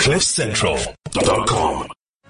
CliffCentral.com.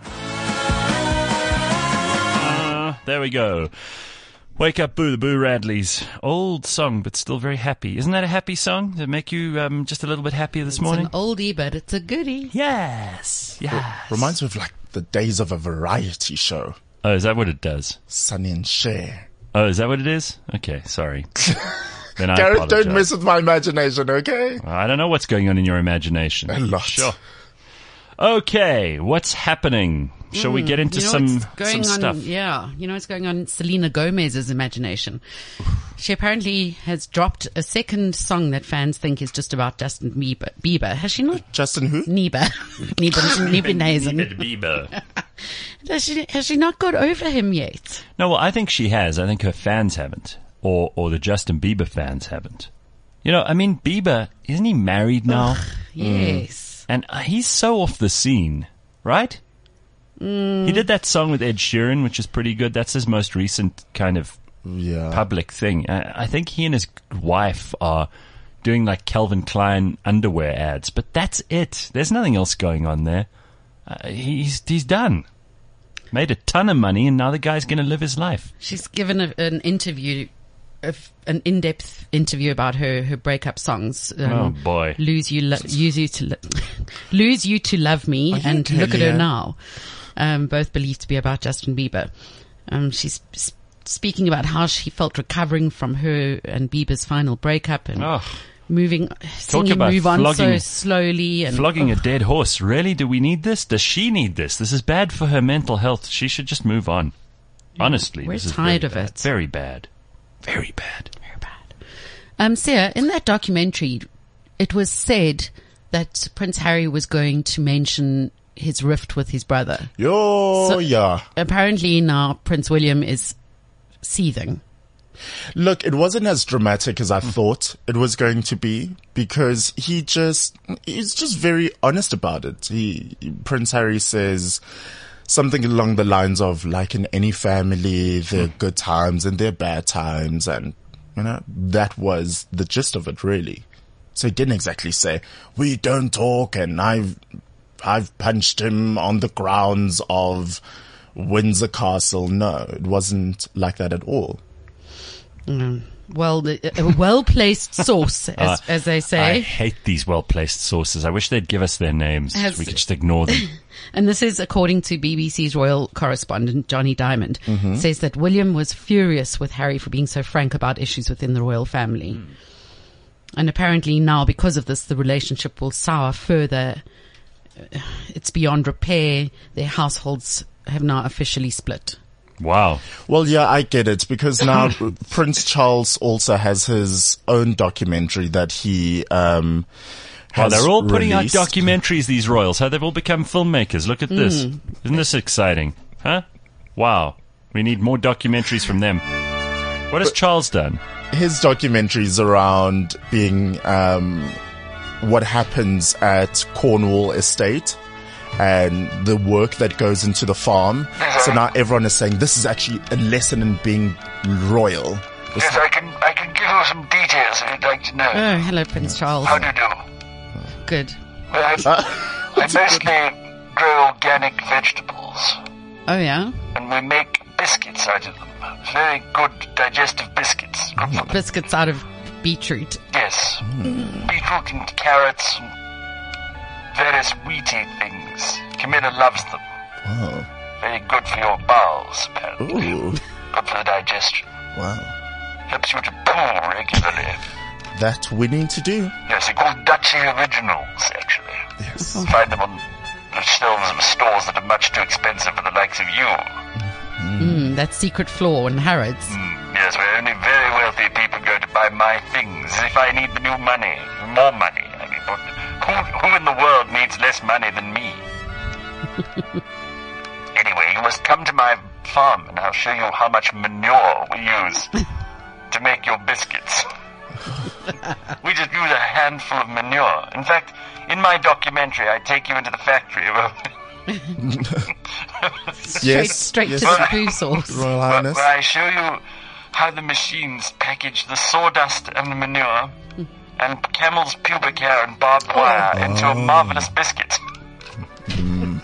There we go. Wake Up Boo, the Boo Radleys. Old song, but still very happy. Isn't that a happy song to make you just a little bit happier this morning? It's an oldie, but it's a goodie. Yes. Reminds me of like the days of a variety show. Oh, is that what it does? Sonny and Cher. Oh, is that what it is? Okay, sorry. Then I Gareth, apologize. don't mess with my imagination, okay? I don't know what's going on in your imagination. A lot. Sure. Okay, what's happening? Shall we get into some stuff? Yeah, you know what's going on in Selena Gomez's imagination. She apparently has dropped a second song that fans think is just about Justin Bieber. Has she not? Justin who? Bieber. Bieber. Has she not got over him yet? No, well, I think she has. I think her fans haven't. Or the Justin Bieber fans haven't. You know, I mean, Bieber, isn't he married now? Yes. And he's so off the scene, right? He did that song with Ed Sheeran, which is pretty good. That's his most recent kind of public thing. I think he and his wife are doing like Calvin Klein underwear ads, but that's it. There's nothing else going on there. He's done. Made a ton of money, and now the guy's going to live his life. She's given an interview, an in-depth interview about her breakup songs. Oh boy, Lose You to Love Me, and Look at Her Now. Both believed to be about Justin Bieber. She's speaking about how she felt recovering from her and Bieber's final breakup and singing Move On so slowly. And flogging a dead horse. Really? Do we need this? Does she need this? This is bad for her mental health. She should just move on. Honestly. We're tired of it. Very bad. Very bad. Very bad. Sia, in that documentary, it was said that Prince Harry was going to mention his rift with his brother. Apparently now Prince William is seething. Look, it wasn't as dramatic as I thought it was going to be, because he's just very honest about it. Prince Harry says something along the lines of, like in any family, there are good times and there are bad times, and you know, that was the gist of it, really. So he didn't exactly say, we don't talk and I've punched him on the grounds of Windsor Castle. No, it wasn't like that at all. Well, a well-placed source, as they say. I hate these well-placed sources. I wish they'd give us their names. We could just ignore them. And this is according to BBC's royal correspondent, Johnny Diamond, says that William was furious with Harry for being so frank about issues within the royal family. And apparently now, because of this, the relationship will sour further. It's beyond repair. Their households have now officially split. Wow. Well, yeah, I get it, because now Prince Charles also has his own documentary that he has they're all putting released. out documentaries, these royals. How they've all become filmmakers. Look at this. Isn't this exciting? Huh? Wow. We need more documentaries from them. What has Charles done? His documentaries around being what happens at Cornwall Estate and the work that goes into the farm. So now everyone is saying this is actually a lesson in being royal. Yes, I can give you some details if you'd like to know. Oh, hello, Prince Charles. How do you do? Good. Well, I mostly grow organic vegetables. Oh, yeah? And we make biscuits out of them. Very good digestive biscuits. Good for Biscuits out of beetroot. Yes. Beetroot and carrots and various wheaty things. Camilla loves them. Wow. Very good for your bowels, apparently. Ooh. Good for the digestion. Wow. Helps you to poo regularly. That we need to do. Yes, they're called Dutchy Originals, actually. Yes. Find them on the shelves of stores that are much too expensive for the likes of you. That secret floor in Harrods. Yes, where only very wealthy people go to buy my things. If I need the new money, more money. I mean, but who in the world needs less money than me? Anyway, you must come to my farm and I'll show you how much manure we use to make your biscuits. We just use a handful of manure. In fact, in my documentary, I take you into the factory of Straight to the poo source. Royal Highness. where I show you how the machines package the sawdust and the manure and camel's pubic hair and barbed wire into a marvelous biscuit.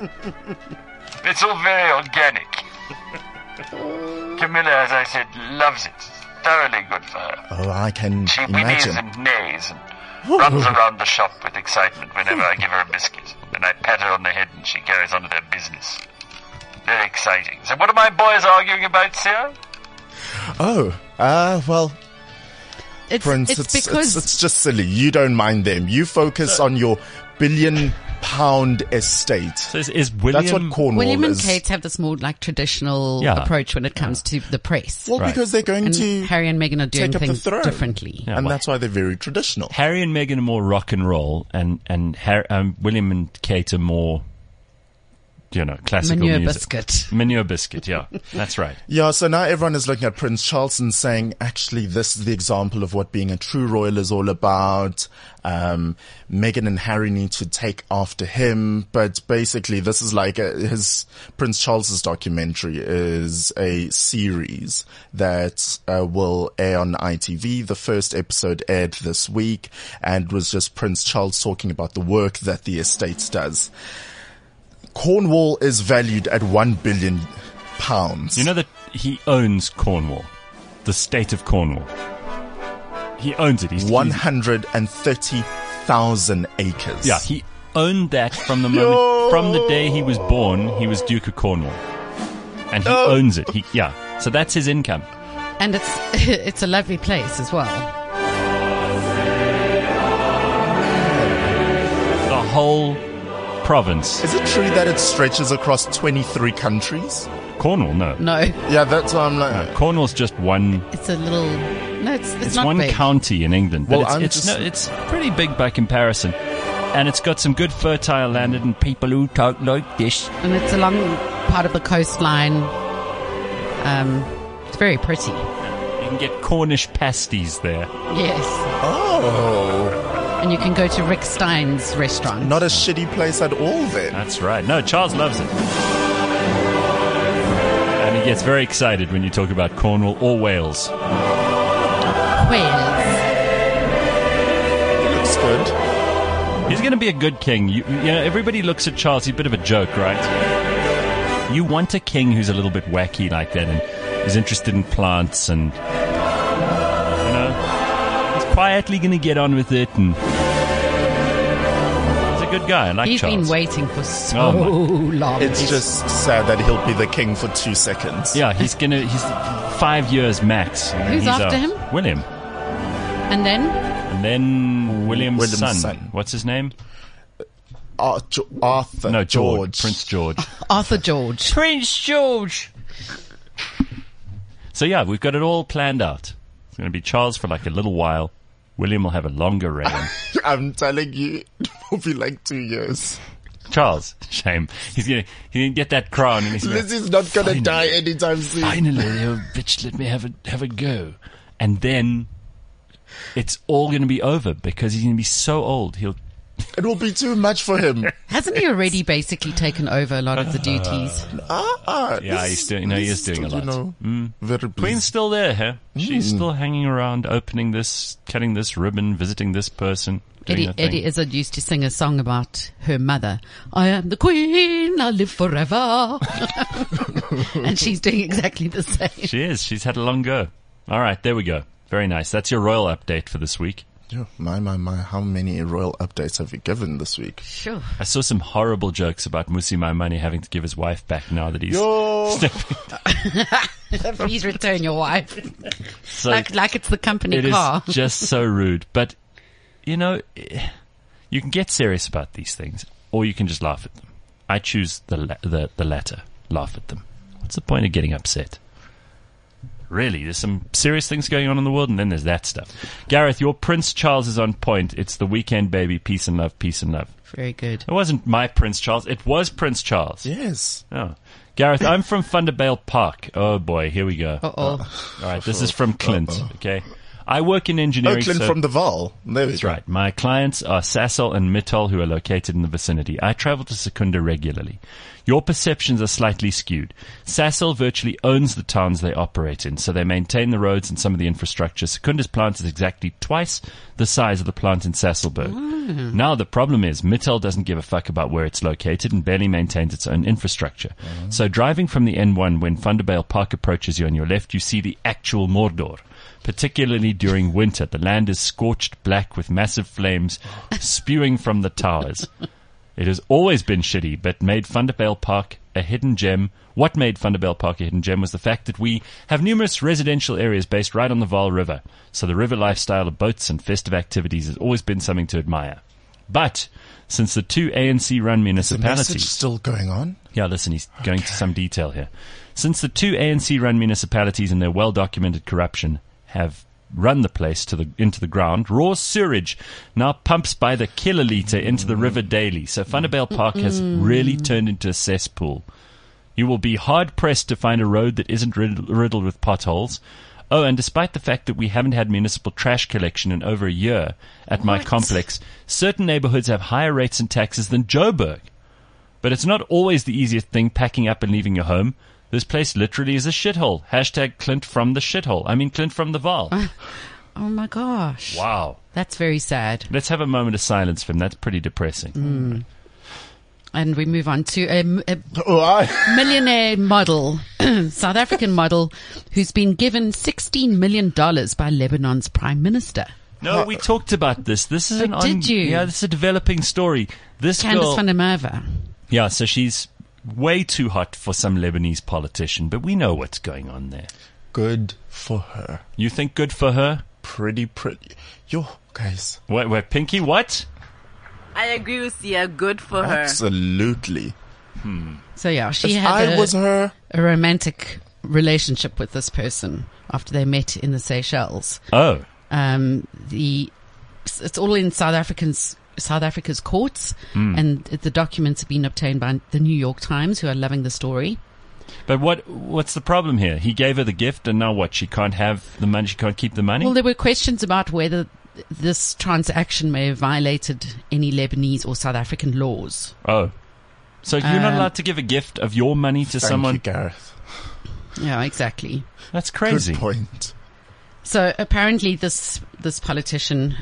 It's all very organic. Camilla, as I said, loves it. Thoroughly good for her. Oh, I can She whinnies imagine. and neighs and runs around the shop with excitement whenever I give her a biscuit. Then I pat her on the head and she carries on with her business. Very exciting. So what are my boys arguing about, Sarah? Oh, well, Prince, it's because it's just silly. You don't mind them. You focus on your billion-pound estate. So is William... That's what Cornwall William and is. Kate have this more like traditional approach when it comes to the press. Well, because they're going And to Harry and Meghan are doing take up the things throne. differently. Yeah, and well, that's why they're very traditional. Harry and Meghan are more rock and roll, and William and Kate are more, classical Manure music. biscuit. Manure biscuit, yeah. That's right. Yeah, so now everyone is looking at Prince Charles and saying, actually, this is the example of what being a true royal is all about. Meghan and Harry need to take after him. But basically, this is like his Prince Charles's documentary is a series that will air on ITV. The first episode aired this week and was just Prince Charles talking about the work that the estate does. Cornwall is valued at £1 billion. You know that he owns Cornwall, the state of Cornwall. He owns it. He's 130,000 acres. Yeah, he owned that from the moment, from the day he was born. He was Duke of Cornwall, and he owns it. So that's his income. And it's a lovely place as well. The whole province. Is it true that it stretches across 23 countries? Cornwall, no. No, Yeah, that's why I'm like. Cornwall's just one. it's a little. No, it's not one big. county in England. But Well, it's pretty big by comparison, and it's got some good fertile land and people who talk like this. And it's along part of the coastline. It's very pretty. You can get Cornish pasties there. Yes. Oh, And you can go to Rick Stein's restaurant. not a shitty place at all then. That's right. No, Charles loves it. And he gets very excited when you talk about Cornwall or Wales. Wales. Looks good. He's going to be a good king. You know, everybody looks at Charles. He's a bit of a joke, right? You want a king who's a little bit wacky like that and is interested in plants and, he's quietly going to get on with it, and he's a good guy. I like He's Charles. been waiting for so Oh, long. It's just sad that he'll be the king for 2 seconds. Yeah, he's 5 years max. and then Who's he's after out. him? William. And then And then William's William's son. son. What's his name? Arthur. No, George. Prince George. Arthur George. Prince George. So yeah, we've got it all planned out. It's going to be Charles for like a little while. William will have a longer reign. I'm telling you, it will be like 2 years. Charles, shame. He's going to get that crown and he's Lizzie's not gonna Finally. die anytime soon. finally, you bitch, let me have a go. And then it's all going to be over because he's going to be so old. It will be too much for him. Hasn't he already basically taken over a lot of the duties? Yeah, he's doing. No, he is doing a lot. Very Queen's pleased. still there, huh? She's still hanging around, opening this, cutting this ribbon, visiting this person. doing her thing. Eddie Izzard used to sing a song about her mother. I am the queen, I'll live forever. And she's doing exactly the same. She is. She's had a long go. All right, there we go. Very nice. That's your royal update for this week. Yeah, my. How many royal updates have you given this week? Sure. I saw some horrible jokes about Musi Maimane having to give his wife back now that he's... Yo, Please return your wife. So Like it's the company it car. is just so rude. But, you can get serious about these things, or you can just laugh at them. I choose the latter. Laugh at them. What's the point of getting upset? Really, there's some serious things going on in the world, and then there's that stuff. Gareth, your Prince Charles is on point. It's the weekend, baby. Peace and love, peace and love. Very good. It wasn't my Prince Charles. It was Prince Charles. yes. Oh. Gareth, I'm from Thunderbale Park. Oh, boy. Here we go. Uh-oh. All right, this is from Clint, okay? I work in engineering. Oakland from the Vaal. There we That's go. right. My clients are Sasol and Mittal, who are located in the vicinity. I travel to Secunda regularly. Your perceptions are slightly skewed. Sasol virtually owns the towns they operate in, so they maintain the roads and some of the infrastructure. Secunda's plant is exactly twice the size of the plant in Sasolburg. Now, the problem is Mittal doesn't give a fuck about where it's located and barely maintains its own infrastructure. So driving from the N1 when Thunderbale Park approaches you on your left, you see the actual Mordor. Particularly during winter, the land is scorched black with massive flames spewing from the towers. It has always been shitty, but made Thunderbale Park a hidden gem. What made Thunderbale Park a hidden gem was the fact that we have numerous residential areas based right on the Vaal River. So the river lifestyle of boats and festive activities has always been something to admire. But since the two ANC-run The municipalities... message still going on? Yeah, listen, he's going to some detail here. Since the two ANC-run municipalities and their well-documented corruption have run the place into the ground, raw sewage now pumps by the kiloliter into the river daily. So Thunderbale Park has really turned into a cesspool. You will be hard-pressed to find a road that isn't riddled with potholes. Oh, and despite the fact that we haven't had municipal trash collection in over a year at my complex, certain neighborhoods have higher rates and taxes than Joburg. But it's not always the easiest thing packing up and leaving your home. This place literally is a shithole. Hashtag Clint from the shithole. I mean Clint from the Vaal. Oh my gosh. Wow. That's very sad. Let's have a moment of silence for him. That's pretty depressing. And we move on to a millionaire model, South African model, who's been given $16 million by Lebanon's prime minister. No, we talked about this. This is did you? Yeah, this is a developing story. This Candace girl, van der Merwe. yeah, so she's way too hot for some Lebanese politician, but we know what's going on there. Good for her. You think good for her? Pretty. Yo, guys. Wait, Pinky, what? I agree with Sia. Good for her. Absolutely. So yeah, she If had I was her, a romantic relationship with this person after they met in the Seychelles. Oh, It's all in South Africa's courts, and the documents have been obtained by the New York Times, who are loving the story. but what's the problem here? He gave her the gift, and now what? She can't have the money. She can't keep the money. Well, there were questions about whether this transaction may have violated any Lebanese or South African laws. Oh, so you're not allowed to give a gift of your money to thank someone? you, Gareth. Yeah, exactly. That's crazy. Good point. So apparently, this politician,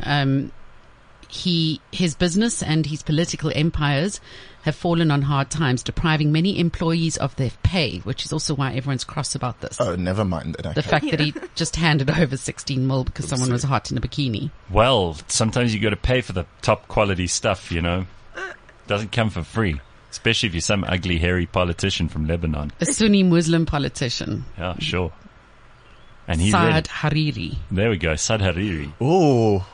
his business and his political empires have fallen on hard times, depriving many employees of their pay, which is also why everyone's cross about this. Oh, never mind that. The fact that he just handed over 16 mil because someone was hot in a bikini. Well, sometimes you got to pay for the top quality stuff, you know. Doesn't come for free, especially if you're some ugly, hairy politician from Lebanon. A Sunni Muslim politician, Yeah, sure. And he Saad Hariri. There we go, Saad Hariri. Oh.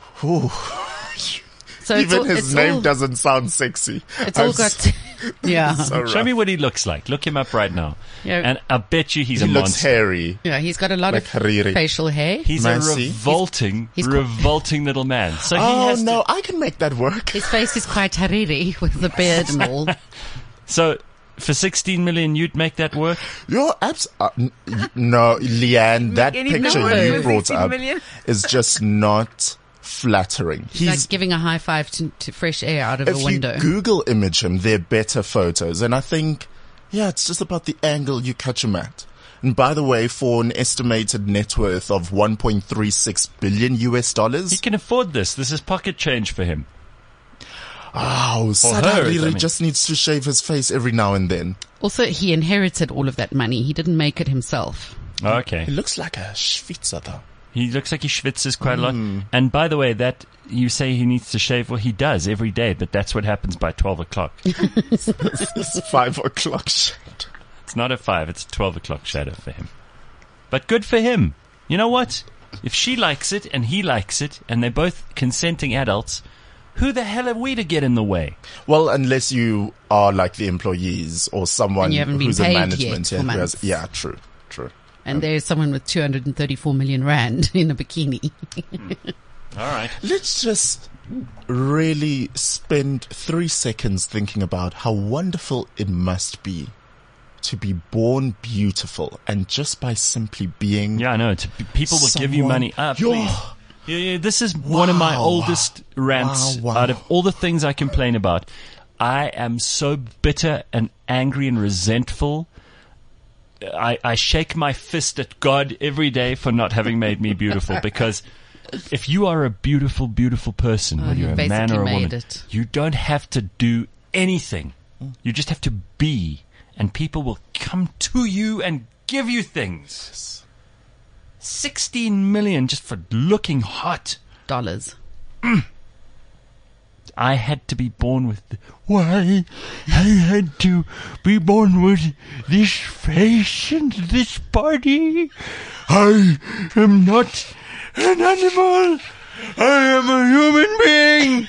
So Even his name all, doesn't sound sexy. It's all got, yeah. So Show rough. me what he looks like. Look him up right now. Yeah. And I bet you he's He a looks monster. hairy. Yeah, he's got a lot Like of Hariri. facial hair. He's Mercy. a revolting, He's revolting little man. So he Oh, has no, to, I can make that work. His face is quite Hariri with the beard and all. so for 16 million, you'd make that work? You're no, Leanne, that Anything picture work you with brought 16 up million? is just not flattering. He's like giving a high five to fresh air out of a If window. you Google image him, they're better photos. And I think, yeah, it's just about the angle you catch him at. And by the way, for an estimated net worth of $1.36 billion He can afford this. This is pocket change for him. oh, Saad her, Hariri I mean. just needs to shave his face every now and then. Also, he inherited all of that money. He didn't make it himself. Okay. He looks like a Schwitzer though. He looks like he schwitzes quite a lot. And by the way, that you say he needs to shave, well, he does every day, but that's what happens by 12 o'clock. It's 5 o'clock shit. It's not a 5, it's a 12 o'clock shadow for him. But good for him. You know what? If she likes it and he likes it, and they're both consenting adults, who the hell are we to get in the way? Well, unless you are like the employees or someone And you haven't been who's in paid management. yet for who has- months. yeah, true. And there's someone with 234 million rand in a bikini. All right. Let's just really spend 3 seconds thinking about how wonderful it must be to be born beautiful, and just by simply being Yeah, I know. People will give you someone- money. Yo, Please. Yeah, this is one of my oldest rants out of all the things I complain about. I am so bitter and angry and resentful. I shake my fist at God every day for not having made me beautiful, because if you are a beautiful, beautiful person, whether you're a man or a woman, you don't have to do anything. You just have to be, and people will come to you and give you things. 16 million just for looking hot. Dollars. I had to be born with... Why? I had to be born with this face and this body. I am not an animal. I am a human being.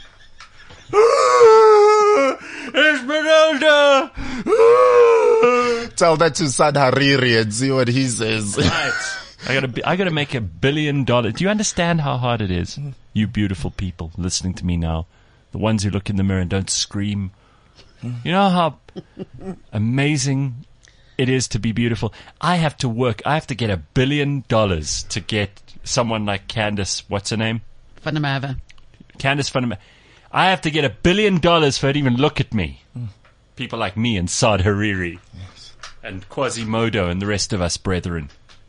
Esmeralda! Tell that to Sad Hariri and see what he says. Right. I gotta make $1 billion. Do you understand how hard it is? You beautiful people listening to me now. The ones who look in the mirror and don't scream. You know how amazing it is to be beautiful? I have to work. I have to get $1 billion to get someone like Candace, what's her name? Van der Merwe. Candace Van der Merwe. I have to get $1 billion for her to even look at me. People like me and Saad Hariri. Yes. And Quasimodo and the rest of us brethren.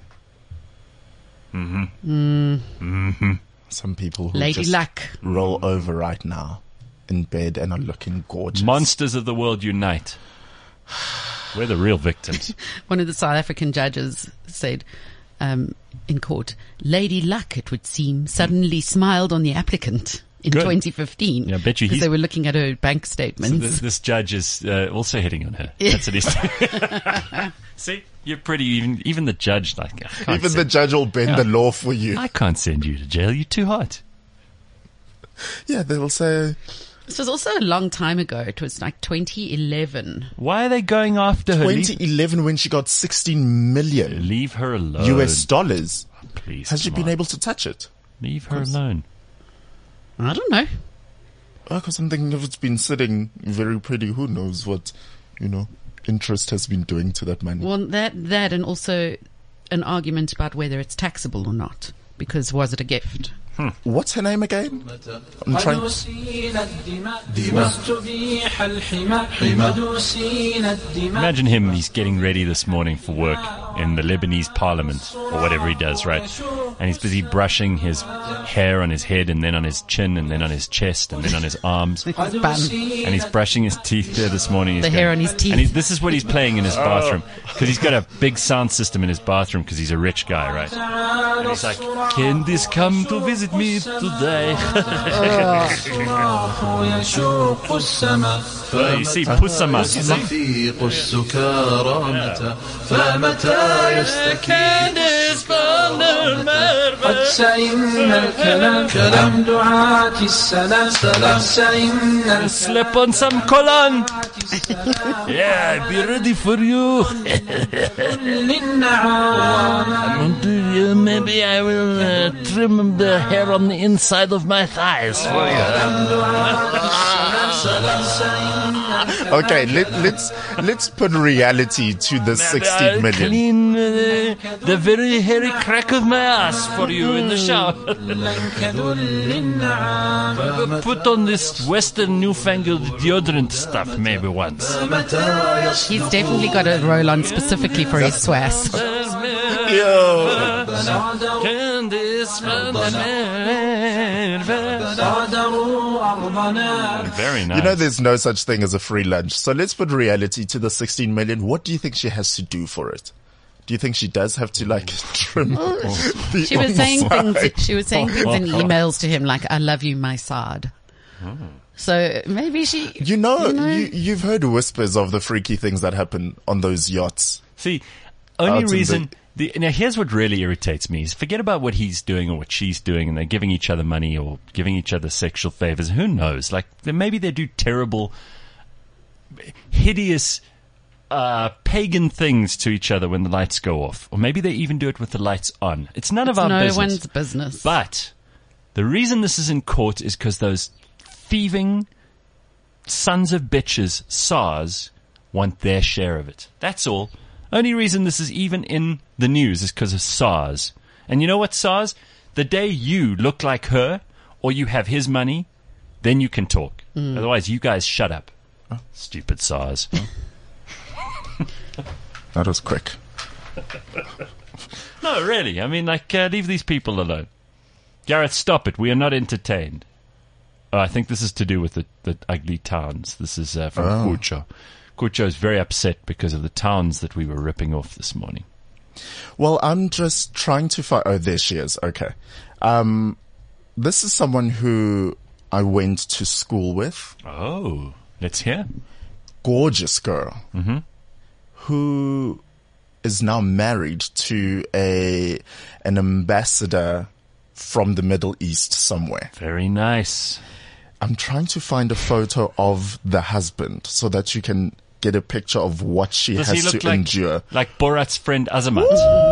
Some people who Lady just Luck roll over right now in bed and are looking gorgeous. Monsters of the world unite. We're the real victims. One of the South African judges said in court, Lady Luck, it would seem, suddenly smiled on the applicant in 2015. Yeah, I bet you because they were looking at her bank statements. So this judge is also hitting on her. That's what he's See, you're pretty even the judge, like, even the judge will bend the law for you. I can't send you to jail. You're too hot. Yeah, they'll say. This was also a long time ago. It was like 2011. Why are they going after her? 2011, when she got 16 million. Leave her alone. US dollars. Oh, please. Has she been able to touch it? Leave her alone. I don't know. Because I'm thinking if it's been sitting very pretty, who knows what, interest has been doing to that money. Well, that and also an argument about whether it's taxable or not. Because was it a gift? What's her name again? I'm trying. Imagine him, he's getting ready this morning for work in the Lebanese parliament, or whatever he does, right? And he's busy brushing his hair on his head, and then on his chin, and then on his chest, and then on his arms. And he's brushing his teeth there this morning. The hair on his teeth. And this is what he's playing in his bathroom. Because he's got a big sound system in his bathroom, because he's a rich guy, right? And he's like, can this come to visit me today? You see, Pusama. Slip on some colon. Yeah, be ready for you. Maybe I will trim the hair on the inside of my thighs for you. Okay, let's put reality to the 16 million. Clean the very hairy crack of my ass for you in the shower. Put on this Western newfangled deodorant stuff maybe once. He's definitely got a roll on specifically for his swass. Very nice. There's no such thing as a free lunch. So let's put reality to the 16 million. What do you think she has to do for it? Do you think she does have to trim? She was saying things. She was saying things in emails to him like, "I love you, my Saad." So maybe she. You've heard whispers of the freaky things that happen on those yachts. See, only reason. Now, here's what really irritates me is forget about what he's doing or what she's doing, and they're giving each other money or giving each other sexual favors. Who knows? Maybe they do terrible, hideous, pagan things to each other when the lights go off. Or maybe they even do it with the lights on. It's none of our business. No one's business. But the reason this is in court is because those thieving sons of bitches, SARS, want their share of it. That's all. Only reason this is even in the news is because of SARS. And you know what, SARS? The day you look like her or you have his money, then you can talk. Otherwise, you guys shut up. Stupid SARS. That was quick. No, really. I mean, leave these people alone. Gareth, stop it. We are not entertained. Oh, I think this is to do with the ugly towns. This is from Kucho. Kucho is very upset because of the towns that we were ripping off this morning. Well, I'm just trying to find... Oh, there she is. Okay. This is someone who I went to school with. Oh, let's hear. Gorgeous girl. Mm-hmm. Who is now married to an ambassador from the Middle East somewhere. Very nice. I'm trying to find a photo of the husband so that you can get a picture of what she Does has he look to endure. like Borat's friend Azamat?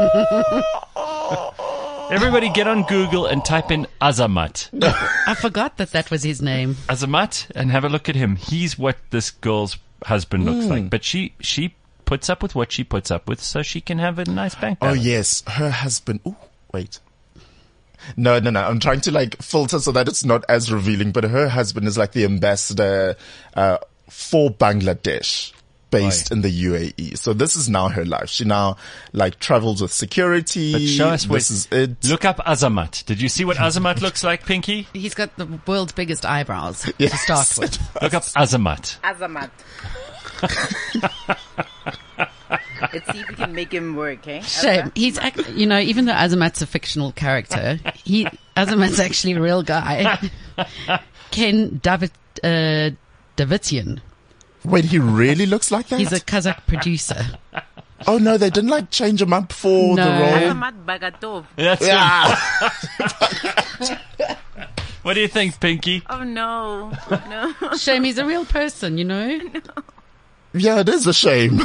Everybody get on Google and type in Azamat. I forgot that was his name. Azamat, and have a look at him. He's what this girl's husband looks like. But she puts up with what she puts up with so she can have a nice bank balance. Oh, yes. Her husband... Ooh, wait. No. I'm trying to filter so that it's not as revealing, but her husband is like the ambassador for Bangladesh based in the UAE. So this is now her life. She now travels with security. But show us this is it. Look up Azamat. Did you see what Azamat looks like, Pinky? He's got the world's biggest eyebrows to start with. Look up Azamat. Azamat. Let's see if we can make him work, eh? Shame. He's, even though Azamat's a fictional character, Azamat's actually a real guy. Ken Davitian. Wait, he really looks like that? He's a Kazakh producer. Oh no, they didn't change him up for the role. Azamat Bagatov. That's him. What do you think, Pinky? Oh no. Shame, he's a real person, No. Yeah, it is a shame.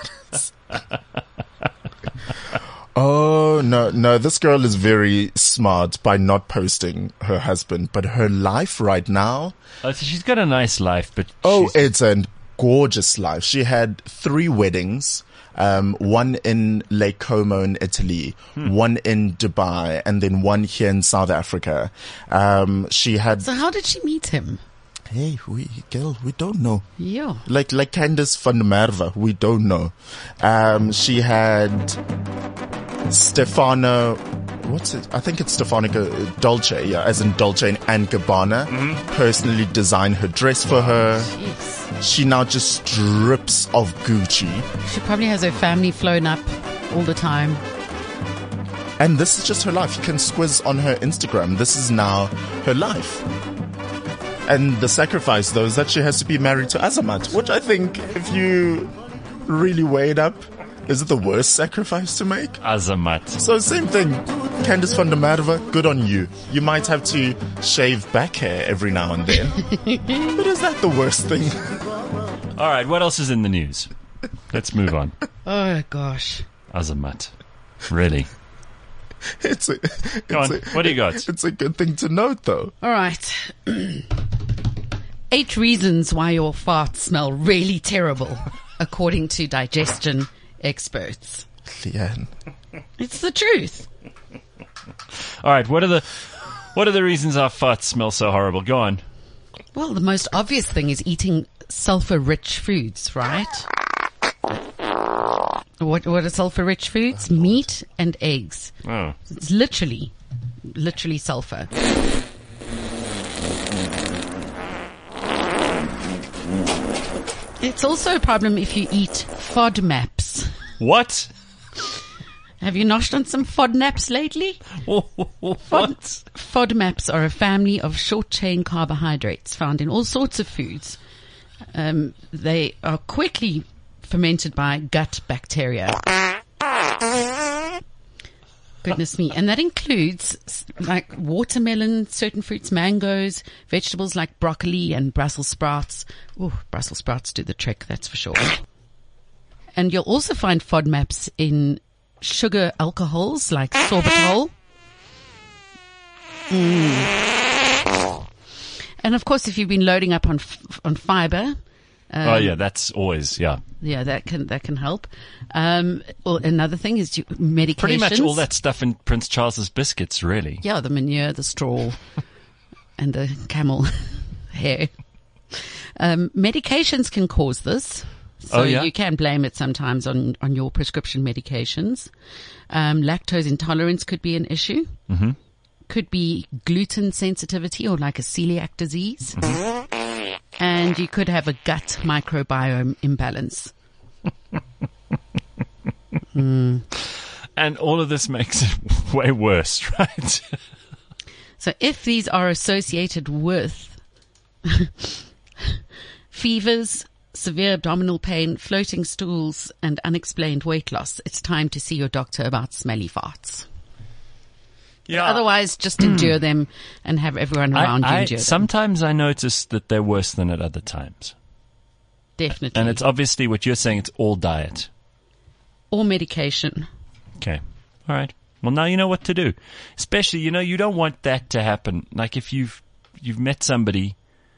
Oh, no, this girl is very smart by not posting her husband, but her life right now... Oh, so she's got a nice life, but... it's a gorgeous life. She had 3 weddings, one in Lake Como in Italy, one in Dubai, and then one here in South Africa. She had... So how did she meet him? Hey, we don't know. Yeah. Like Candice van der Merwe, we don't know. She had Stefano, what's it? I think it's Stefano Dolce, as in Dolce and Gabbana, personally designed her dress for her. Jeez. She now just drips of Gucci. She probably has her family flown up all the time. And this is just her life. You can squiz on her Instagram. This is now her life. And the sacrifice, though, is that she has to be married to Azamat, which I think, if you really weigh it up, is it the worst sacrifice to make? Azamat. So same thing. Candice van der Merwe, good on you. You might have to shave back hair every now and then. But is that the worst thing? All right, what else is in the news? Let's move on. Oh, gosh. Azamat. Really? Go on. What do you got? It's a good thing to note, though. All right. 8 reasons why your farts smell really terrible, according to digestion experts. Leanne. It's the truth. All right, what are the reasons our farts smell so horrible? Go on. Well, the most obvious thing is eating sulfur-rich foods, right? What are sulfur-rich foods? Meat and eggs. Oh. It's literally sulfur. It's also a problem if you eat FODMAPs. What? Have you noshed on some FODMAPs lately? What? FODMAPs are a family of short-chain carbohydrates found in all sorts of foods. They are quickly fermented by gut bacteria. Goodness me. And that includes like watermelon, certain fruits, mangoes, vegetables like broccoli and Brussels sprouts. Ooh, Brussels sprouts do the trick, that's for sure. And you'll also find FODMAPs in sugar alcohols like sorbitol. And of course, if you've been loading up on fiber, Oh yeah, that's always, yeah. Yeah, that can help. Well, another thing is medications. Pretty much all that stuff in Prince Charles's biscuits, really. Yeah, the manure, the straw, and the camel hair. Medications can cause this. So you can blame it sometimes on your prescription medications. Lactose intolerance could be an issue. Mm-hmm. Could be gluten sensitivity or like a celiac disease. Mm-hmm. And you could have a gut microbiome imbalance. And all of this makes it way worse, right? So if these are associated with fevers, severe abdominal pain, floating stools, and unexplained weight loss, it's time to see your doctor about smelly farts. Yeah. Otherwise, just endure them and have everyone around you endure them. Sometimes I notice that they're worse than at other times. Definitely. And it's obviously what you're saying, it's all diet. Or medication. Okay. All right. Well, now you know what to do. Especially, you don't want that to happen. Like if you've met somebody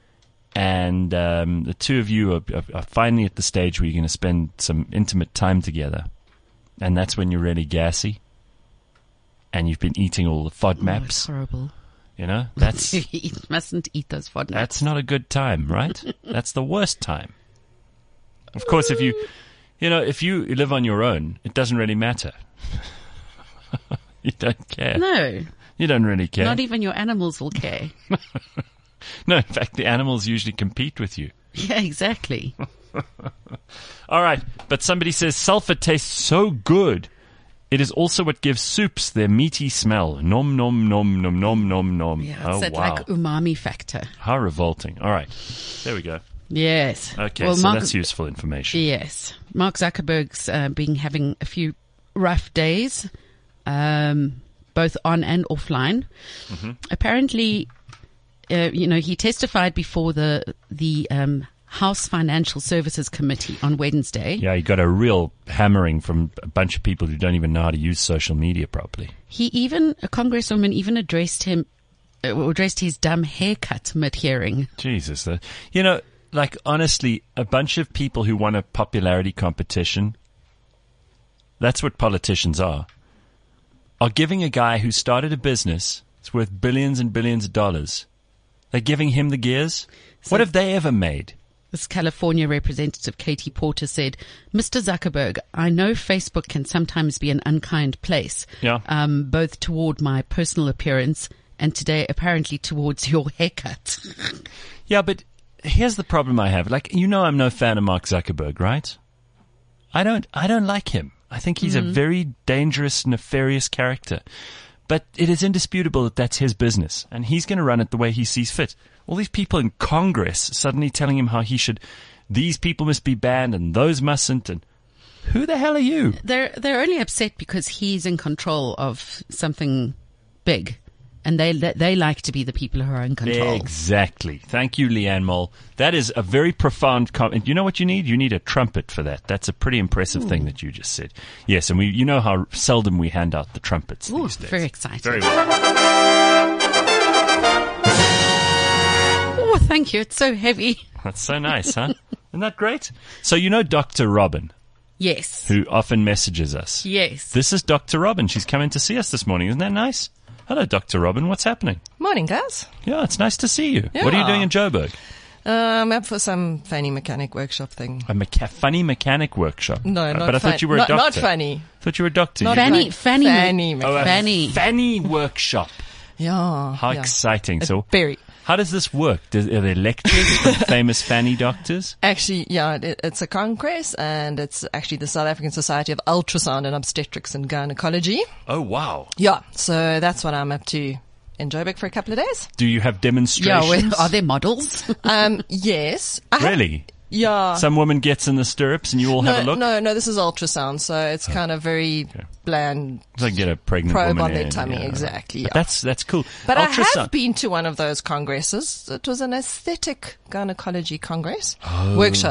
and the two of you are finally at the stage where you're going to spend some intimate time together, and that's when you're really gassy, and you've been eating all the FODMAPs. It's horrible. That's You mustn't eat those FODMAPs. that's not a good time, right? That's the worst time. Of course, if you live on your own, it doesn't really matter. You don't care. No. You don't really care. Not even your animals will care. No, in fact, the animals usually compete with you. Yeah, exactly. All right, but somebody says sulfur tastes so good. It is also what gives soups their meaty smell. Nom, nom, nom, nom, nom, nom, nom. Yeah, it's that like umami factor. How revolting. All right, there we go. Yes. Okay, well, so that's useful information. Yes. Mark Zuckerberg's having a few rough days, both on and offline. Mm-hmm. Apparently, he testified before the House Financial Services Committee on Wednesday. Yeah, he got a real hammering from a bunch of people who don't even know how to use social media properly. A congresswoman even addressed his dumb haircut mid-hearing. Jesus. Honestly, a bunch of people who want a popularity competition, that's what politicians are giving a guy who started a business, it's worth billions and billions of dollars. They're giving him the gears. So what have they ever made? This California representative, Katie Porter, said, Mr. Zuckerberg, I know Facebook can sometimes be an unkind place, both toward my personal appearance and today apparently towards your haircut. Yeah, but here's the problem I have. I'm no fan of Mark Zuckerberg, right? I don't like him. I think he's a very dangerous, nefarious character. But it is indisputable that that's his business, and he's going to run it the way he sees fit. All these people in Congress suddenly telling him how these people must be banned and those mustn't, and who the hell are you? They're only upset because he's in control of something big. And they like to be the people who are in control. Exactly. Thank you, Leanne Moll. That is a very profound comment. You know what you need? You need a trumpet for that. That's a pretty impressive thing that you just said. Yes, and you know how seldom we hand out the trumpets these days. Very exciting. Very well. Oh, thank you. It's so heavy. That's so nice, huh? Isn't that great? So Dr. Robin. Yes. Who often messages us. Yes. This is Dr. Robin. She's coming to see us this morning. Isn't that nice? Hello, Dr. Robin. What's happening? Morning, guys. Yeah, it's nice to see you. Yeah. What are you doing in Joburg? I'm up for some funny mechanic workshop thing. Funny mechanic workshop? No, not But I thought you were a doctor. Not funny. I thought you were a doctor. Not Fanny mechanic. Fanny workshop. Yeah. How exciting. So, very. how does this work? Are there lectures from famous Fanny doctors? Actually, yeah, it's a congress, and it's actually the South African Society of Ultrasound and Obstetrics and Gynecology. Oh, wow. Yeah, so that's what I'm up to in Joburg for a couple of days. Do you have demonstrations? Yeah, are there models? Yes. Really? Yeah. Some woman gets in the stirrups and you all have a look? No, this is ultrasound, so it's kind of very bland. It's like get a pregnant probe woman on their in, tummy, exactly. But that's cool. But I have been to one of those congresses. It was an aesthetic gynecology congress workshop.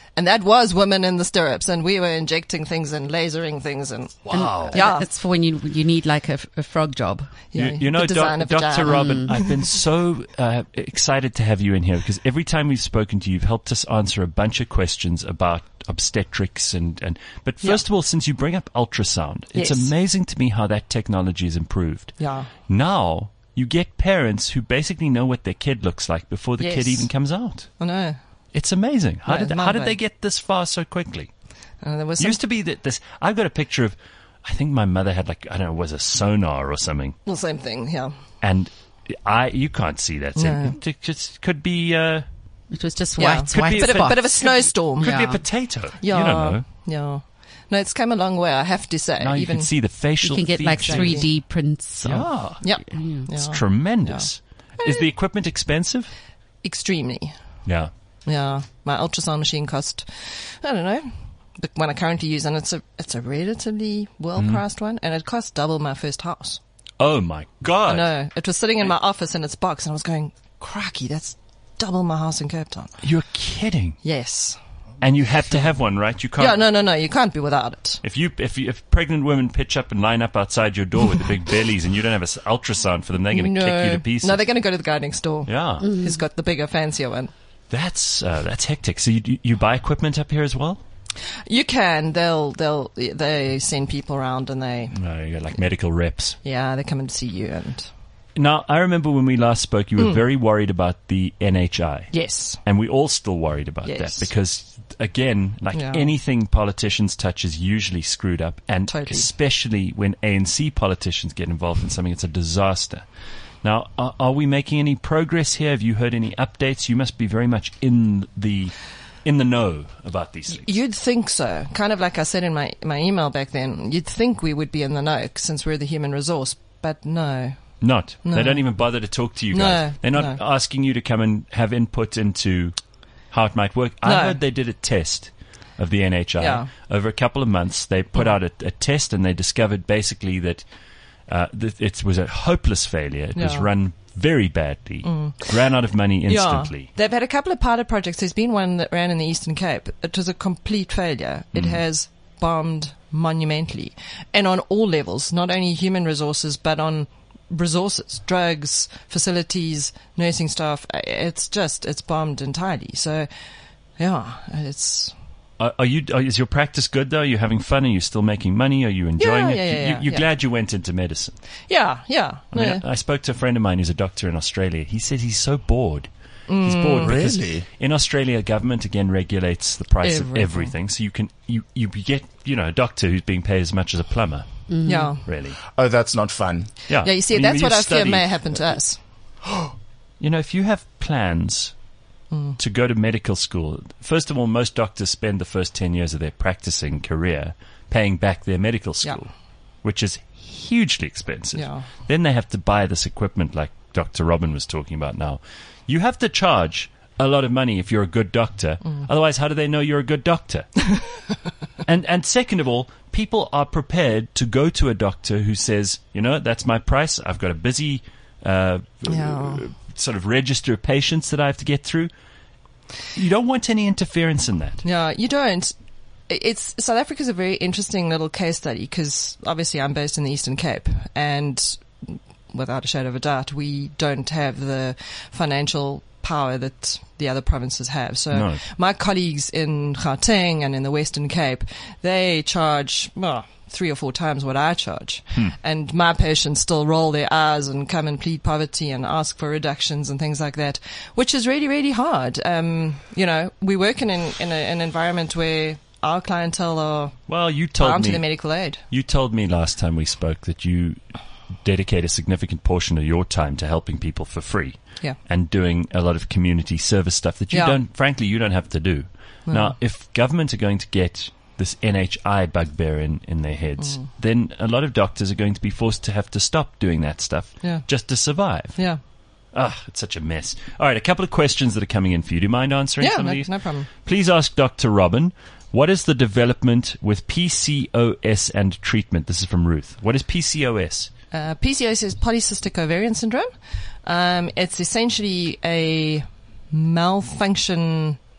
And that was women in the stirrups, and we were injecting things and lasering things and Wow. Yeah. That's for when you need like a frog job. You know, the design of Dr. vagina. Robin, I've been so excited to have you in here because every time we've spoken to you, you've helped us answer a bunch of questions about obstetrics but first of all, since you bring up ultrasound, it's Yes. amazing to me how that technology has improved. Yeah. Now you get parents who basically know what their kid looks like before the kid Yes. even comes out. I know. It's amazing. How Yeah, did mind they blowing. get this far so quickly? There was It used to be that this. I've got a picture of. I think my mother had I don't know, was a sonar or something, the same thing. Yeah. and you can't see that. No. It just could be It was just Yeah. white Could be a spots. Bit of a snowstorm. could be a Yeah. potato. Yeah. You don't know. Yeah. No, it's come a long way, I have to say. Now you Even can see the facial. You can get like features. 3D prints. of- Yeah, Yep. it's Yeah. tremendous. Is the equipment expensive? Extremely. Yeah. Yeah. My ultrasound machine cost, I don't know, the one I currently use, and it's a relatively well priced one, and it cost double my first house. Oh my God. No, it was sitting in my office in its box, and I was going, crikey, that's double my house in Cape Town. You're kidding. Yes. And you have to have one, right? You can't. Yeah, no, you can't be without it. If pregnant women pitch up and line up outside your door with the big bellies and you don't have an ultrasound for them, they're going to kick you to pieces. No, they're going to go to the guy next door. Yeah. Who's got the bigger, fancier one. That's hectic. So you buy equipment up here as well? You can. They send people around, and No, you got like medical reps. they come and see you, and Now, I remember when we last spoke, you were very worried about the NHI. yes. And we're all still worried about Yes. that because, again, like Yeah. anything politicians touch is usually screwed up. And Totally. especially when ANC politicians get involved in something, it's a disaster. Now, are we making any progress here? Have you heard any updates? You must be very much in the know about these things. You'd think so. Kind of like I said in my email back then, you'd think we would be in the know since we're the human resource, but no. Not. No. They don't even bother to talk to you No, guys. They're not no. asking you to come and have input into how it might work. I No. heard they did a test of the NHI. Yeah. Over a couple of months. They put out a test and they discovered basically that it was a hopeless failure. It was Yeah. run very badly. Ran out of money instantly. Yeah. They've had a couple of pilot projects. There's been one that ran in the Eastern Cape. It was a complete failure. It has bombed monumentally. And on all levels, not only human resources, but on resources, drugs, facilities, nursing staff. It's bombed entirely. So, yeah, it's... Is your practice good though? Are you having fun? Are you still making money? Are you enjoying it? Yeah, You're yeah. glad you went into medicine. Yeah. I mean, I spoke to a friend of mine who's a doctor in Australia. He says he's so bored. He's bored because Really? in Australia, government again regulates the price of Everything. everything. So you get a doctor who's being paid as much as a plumber. Yeah. Really? Oh, that's not fun. Yeah. Yeah, you see, I mean, that's what you've I fear studied- may happen to us. If you have plans to go to medical school, first of all, most doctors spend the first 10 years of their practicing career paying back their medical Yeah. school, which is hugely expensive. Yeah. Then they have to buy this equipment like Dr. Robin was talking about now. You have to charge a lot of money if you're a good doctor. Otherwise, how do they know you're a good doctor? And second of all, people are prepared to go to a doctor who says, that's my price. I've got a busy sort of register of patients that I have to get through. You don't want any interference in that. Yeah, you don't. South Africa's a very interesting little case study because obviously I'm based in the Eastern Cape, and without a shadow of a doubt, we don't have the financial power that the other provinces have. So No. my colleagues in Gauteng and in the Western Cape, they charge 3 or 4 times what I charge. And my patients still roll their eyes and come and plead poverty and ask for reductions and things like that, which is really, really hard. We work in an environment where our clientele are Well, you told bound to me the medical aid. You told me last time we spoke that you dedicate a significant portion of your time to helping people for free. Yeah. And doing a lot of community service stuff that you Yeah. don't have to do. Now, if government are going to get this NHI bugbear in their heads, then a lot of doctors are going to be forced to have to stop doing that stuff Yeah. just to survive. Yeah. It's such a mess. All right, a couple of questions that are coming in for you. Do you mind answering Yeah, some of these? no problem. Please ask Dr. Robin, what is the development with PCOS and treatment? This is from Ruth. What is PCOS? PCOS is polycystic ovarian syndrome. It's essentially a malfunction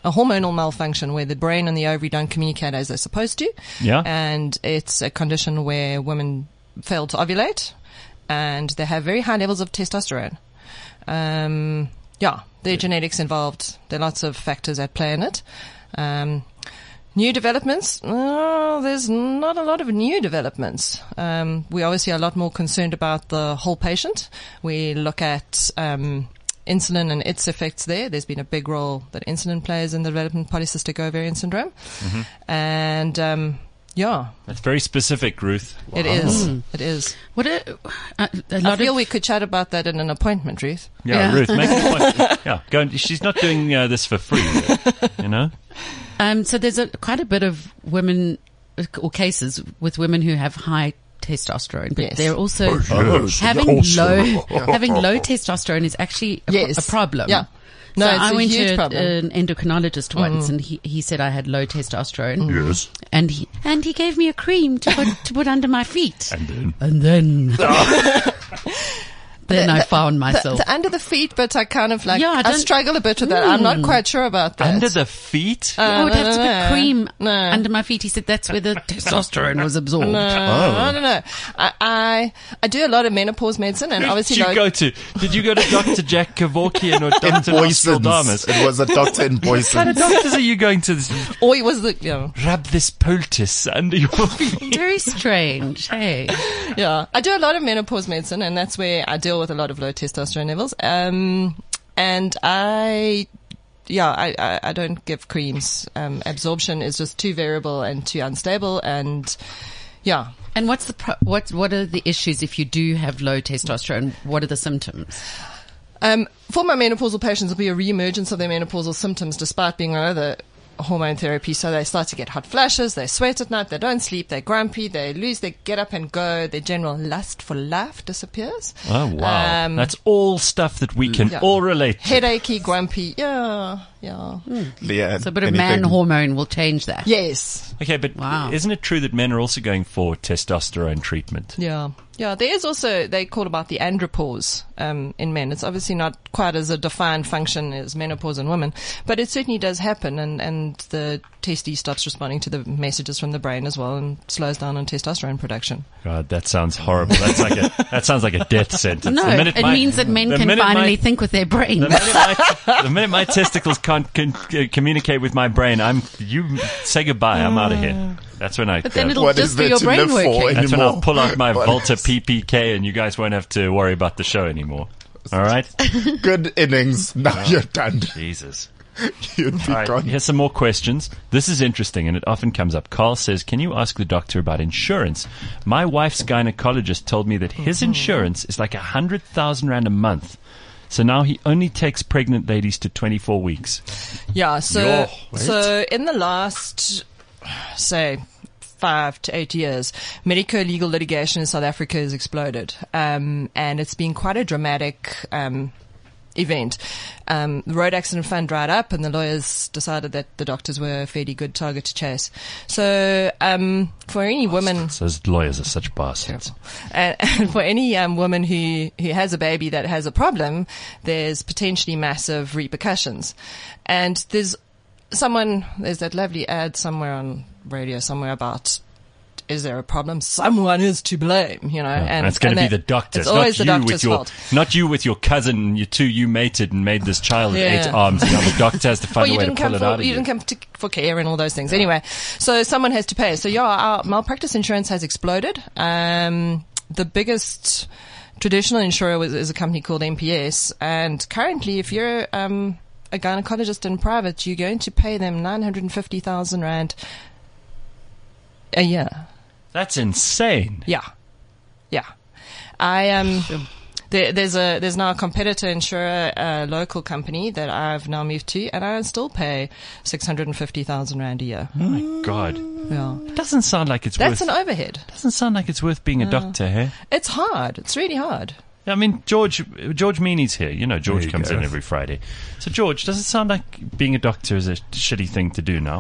a hormonal malfunction where the brain and the ovary don't communicate as they're supposed to. Yeah. And it's a condition where women fail to ovulate and they have very high levels of testosterone. There are genetics involved. There are lots of factors at play in it. New developments? There's not a lot of new developments. We obviously are a lot more concerned about the whole patient. We look at insulin and its effects there. There's been a big role that insulin plays in the development of polycystic ovarian syndrome. And That's very specific, Ruth. it is. It is. What a I lot feel of we could chat about that in an appointment, Ruth. Yeah, Yeah. Ruth, make a point. Yeah, go. She's not doing this for free, you know. So there's quite a bit of women or cases with women who have high testosterone, but Yes. they're also yes. having low testosterone is actually a problem. Yeah. No, So it's I a went huge to problem. an endocrinologist once, and he said I had low testosterone. Yes. And he gave me a cream to put under my feet. And then Then I found myself. The under the feet, but I kind of like, Yeah, I I don't- struggle a bit with that. I'm not quite sure about that. under the feet. I would have to no. put cream No. under my feet. He said that's where the testosterone was absorbed. I don't know. I do a lot of menopause medicine and Who obviously did you go to? Did you go to Dr. Jack Kevorkian or In Dr. Nostradamus? Boyson's. It was a doctor in What kind of Boyson's. doctors are you going to? or he was the, Rub this poultice under your feet. Very strange. Hey. yeah. I do a lot of menopause medicine and that's where I deal with a lot of low testosterone levels. And I don't give creams. Absorption is just too variable and too unstable and yeah. And what's the what are the issues if you do have low testosterone? What are the symptoms? For my menopausal patients, it'll be a re-emergence of their menopausal symptoms despite being on other hormone therapy. So they start to get hot flashes, they sweat at night, they don't sleep, they're grumpy, they lose their get up and go, their general lust for life disappears. Oh wow, that's all stuff that we can all relate to. Headachy, grumpy, yeah. Leanne, So a bit of anything? man hormone will change that. Yes. Okay, but Wow. isn't it true that men are also going for testosterone treatment? Yeah. Yeah, there is also, they call about the andropause in men. It's obviously not quite as a defined function as menopause in women, but it certainly does happen and the testes stops responding to the messages from the brain as well and slows down on testosterone production. God, that sounds horrible. That sounds like a death sentence. No, it means that men can finally think with their brains. The minute my testicles can't communicate with my brain, you say goodbye. I'm out of here. That's when I But go. then it'll What just is be there your to brain live for working. That's when anymore? I'll pull out my What Volta is- PPK and you guys won't have to worry about the show anymore. All right? Good innings. Now you're done. Jesus. You'd be All right, gone. here's some more questions. This is interesting, and it often comes up. Carl says, can you ask the doctor about insurance? My wife's gynecologist told me that his insurance is like 100,000 Rand a month. So now he only takes pregnant ladies to 24 weeks. Yeah, so Yo, in the last, say, 5 to 8 years, medico-legal litigation in South Africa has exploded. And it's been quite a dramatic event. The road accident fund dried up and the lawyers decided that the doctors were a fairly good target to chase. So for any woman... Those lawyers are such bastards. And for any woman who has a baby that has a problem, there's potentially massive repercussions. And there's that lovely ad somewhere on radio somewhere about, is there a problem? Someone is to blame, And it's going to be the doctor. It's always the doctor's fault. Not you with your cousin. You mated and made this child with 8 arms. Now the doctor has to find a way to pull it out of you you. didn't come for care and all those things. Anyway, so someone has to pay. So our malpractice insurance has exploded. The biggest traditional insurer is a company called MPS. And currently, if you're a gynecologist in private, you're going to pay them 950,000 Rand a year. That's insane. Yeah. There's now a competitor insurer, a local company that I've now moved to, and I still pay 650,000 Rand a year. Oh my God. Yeah. It doesn't sound like it's That's worth. an overhead. Doesn't sound like it's worth being a doctor, hey? It's hard. It's really hard. I mean, George Meany's here. George comes go. in every Friday. So, George, does it sound like being a doctor is a shitty thing to do now?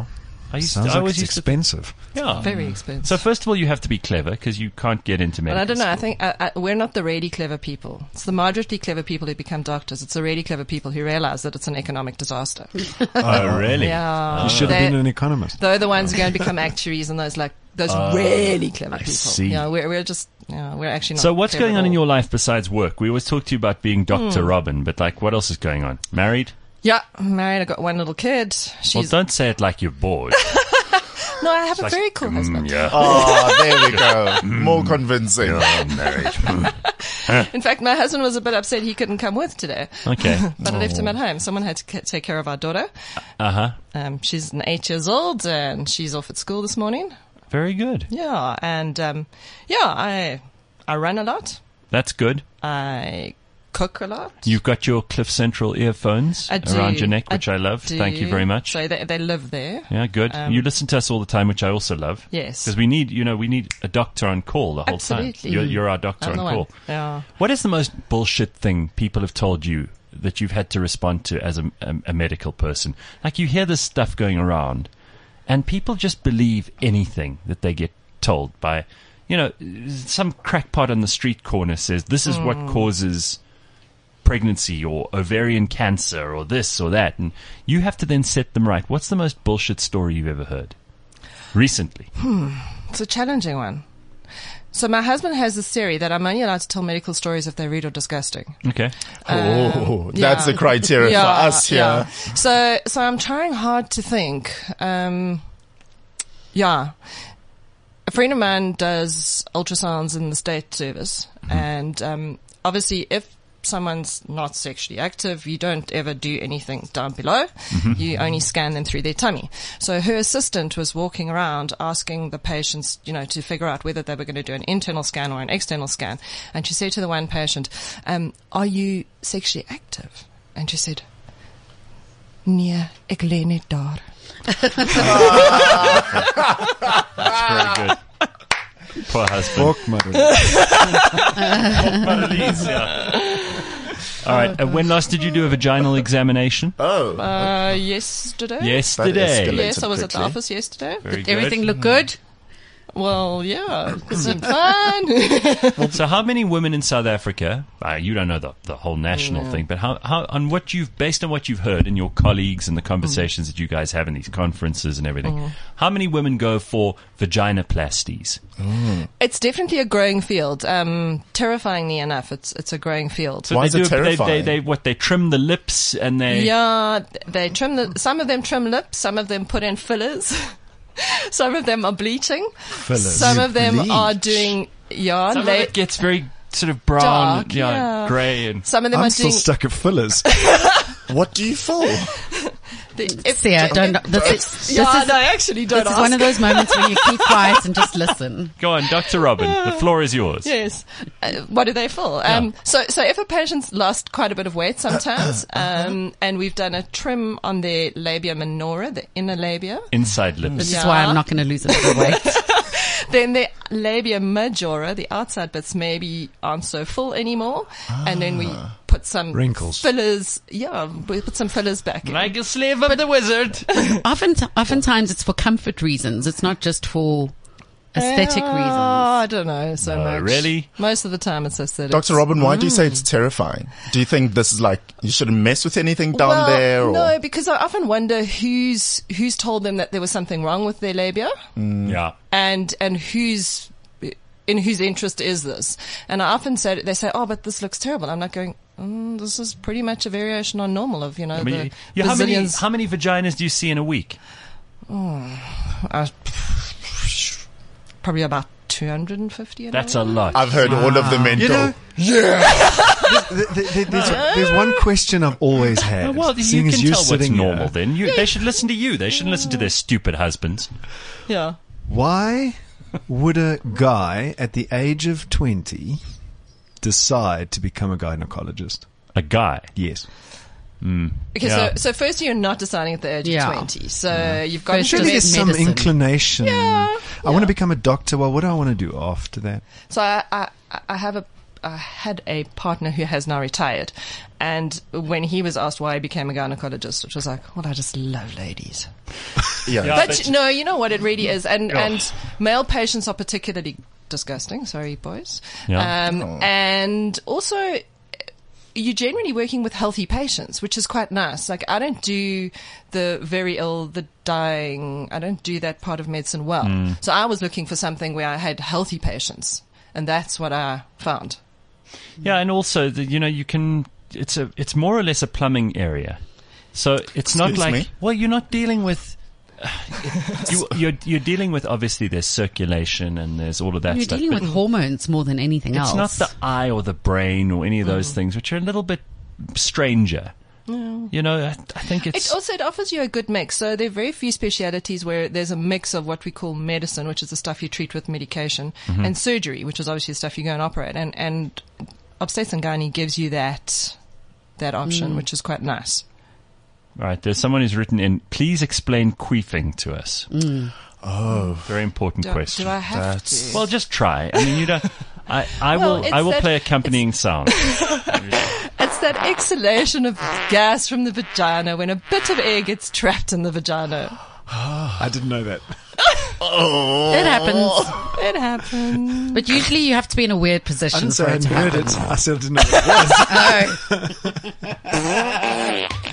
Sounds like always it's used to- expensive. Yeah. Very expensive. So first of all, you have to be clever because you can't get into But medical I don't know. I school. think we're not the really clever people. It's the moderately clever people who become doctors. It's the really clever people who realize that it's an economic disaster. Oh, really? Yeah. You should have been an economist. They're the ones who go and become actuaries and those really clever people. see. Yeah, we're just, we're actually not. So what's clever going at on in all. your life besides work? We always talk to you about being Dr. Robin, but like, what else is going on? Married? Yeah, I'm married. I got one little kid. Well, She's don't say it like you're bored. no, I have a very cool husband. Yeah. Oh, there we go. More convincing. Married. In fact, my husband was a bit upset he couldn't come with today. Okay. But I left him at home. Someone had to take care of our daughter. Uh-huh. She's 8 years old and she's off at school this morning. Very good. Yeah, and I run a lot. That's good. I cook a lot. You've got your Cliff Central earphones I do. around your neck, which I love. do. Thank you very much. So they live there. Yeah, good. You listen to us all the time, which I also love. Yes. Because we need a doctor on call the whole Absolutely. time. You're our doctor I'm on the call. one. Yeah. What is the most bullshit thing people have told you that you've had to respond to as a medical person? Like you hear this stuff going around and people just believe anything that they get told by, some crackpot on the street corner says this is what causes pregnancy or ovarian cancer or this or that. And you have to then set them right. What's the most bullshit story you've ever heard recently? It's a challenging one. So my husband has this theory that I'm only allowed to tell medical stories if they're rude or disgusting. Okay. Oh, that's yeah. the criteria for us here. Yeah. So I'm trying hard to think. A friend of mine does ultrasounds in the state service, and obviously, if someone's not sexually active, you don't ever do anything down below. You only scan them through their tummy. So her assistant was walking around asking the patients, to figure out whether they were going to do an internal scan or an external scan. And she said to the one patient, "Are you sexually active?" And she said, "Nee, ek lê net daar." That's very good. Poor husband. Fuck, mother. Marlies, yeah. All right. When last did you do a vaginal examination? Oh, Yesterday. Yesterday. escalated. Yes, I was at the quickly. office yesterday. Very Did everything good. look good? Well, yeah, it's been fun. So how many women in South Africa, you don't know the whole national thing, but how based on what you've heard in your colleagues and the conversations that you guys have in these conferences and everything, how many women go for vaginoplasties? It's definitely a growing field. Terrifyingly enough, it's a growing field. So Why they is it terrifying? They trim the lips and they... Yeah, they trim some of them trim lips, some of them put in fillers. Some of them are bleaching. Fillers. Some of them bleach? are doing, Some of it gets very sort of brown, Dark, yeah. grey and... some of them I'm are still doing. stuck at fillers. what do you feel? See, I don't know. This is Actually, don't this is ask. one of those moments where you keep quiet and just listen. Go on, Dr. Robin, the floor is yours. Yes. What do they feel? So if a patient's lost quite a bit of weight sometimes, and we've done a trim on their labia minora, the inner labia, Inside lips. This is why I'm not going to lose a little weight. then the labia majora, the outside bits maybe aren't so full anymore, and then we put some Wrinkles. fillers. Yeah, we put some fillers back in. Like a slave of the wizard. Oftentimes it's for comfort reasons. It's not just for aesthetic reasons. I don't know so No, much. really? Most of the time it's aesthetics. Dr. Robin, why do you say it's terrifying? Do you think this is like, you shouldn't mess with anything down there? Or? No, because I often wonder who's told them that there was something wrong with their labia, Yeah. and in whose interest is this? And I often say, they say, "Oh, but this looks terrible." I'm not going, this is pretty much a variation on normal of, I mean, how many vaginas do you see in a week? Probably about 250. That's a lot. I've heard all of the men You go, know, there's one question I've always had. Well, you seeing can as you're tell what's sitting normal here. then. They should listen to you. They shouldn't listen to their stupid husbands. Yeah. Why would a guy at the age of 20 decide to become a gynecologist? A guy. Yes. Okay, Yeah. so first you're not deciding at the age Yeah. of 20. So you've got But to Surely there's some medicine. inclination. I want to become a doctor. Well, what do I want to do after that? So I have had a partner who has now retired, and when he was asked why he became a gynecologist, it was like, well, I just love ladies. Yeah. But no, you know what it really is, and male patients are particularly disgusting. Sorry, boys. Yeah. And also, you're generally working with healthy patients, which is quite nice. Like, I don't do the very ill, the dying. I don't do that part of medicine well. So I was looking for something where I had healthy patients, and that's what I found. Yeah, and also, you can. It's more or less a plumbing area, so it's not like. Me? Well, you're not dealing with. You're dealing with, obviously there's circulation and there's all of that You're stuff. dealing with hormones more than anything else. It's not the eye or the brain or any of those things, which are a little bit stranger. You know, I think It offers you a good mix. So there are very few specialities where there's a mix of what we call medicine, which is the stuff you treat with medication, and surgery, which is obviously the stuff you go and operate. And obstetrics and gynae gives you that option, which is quite nice. All right, there's someone who's written in, please explain queefing to us. Oh. Very important question. Do I have to? Well, just try. I mean, you don't. I will play accompanying sound. It's that exhalation of gas from the vagina when a bit of air gets trapped in the vagina. I didn't know that. It happens. It happens. But usually you have to be in a weird I position didn't say for I it to hadn't heard happen. it. I said I didn't know what it was.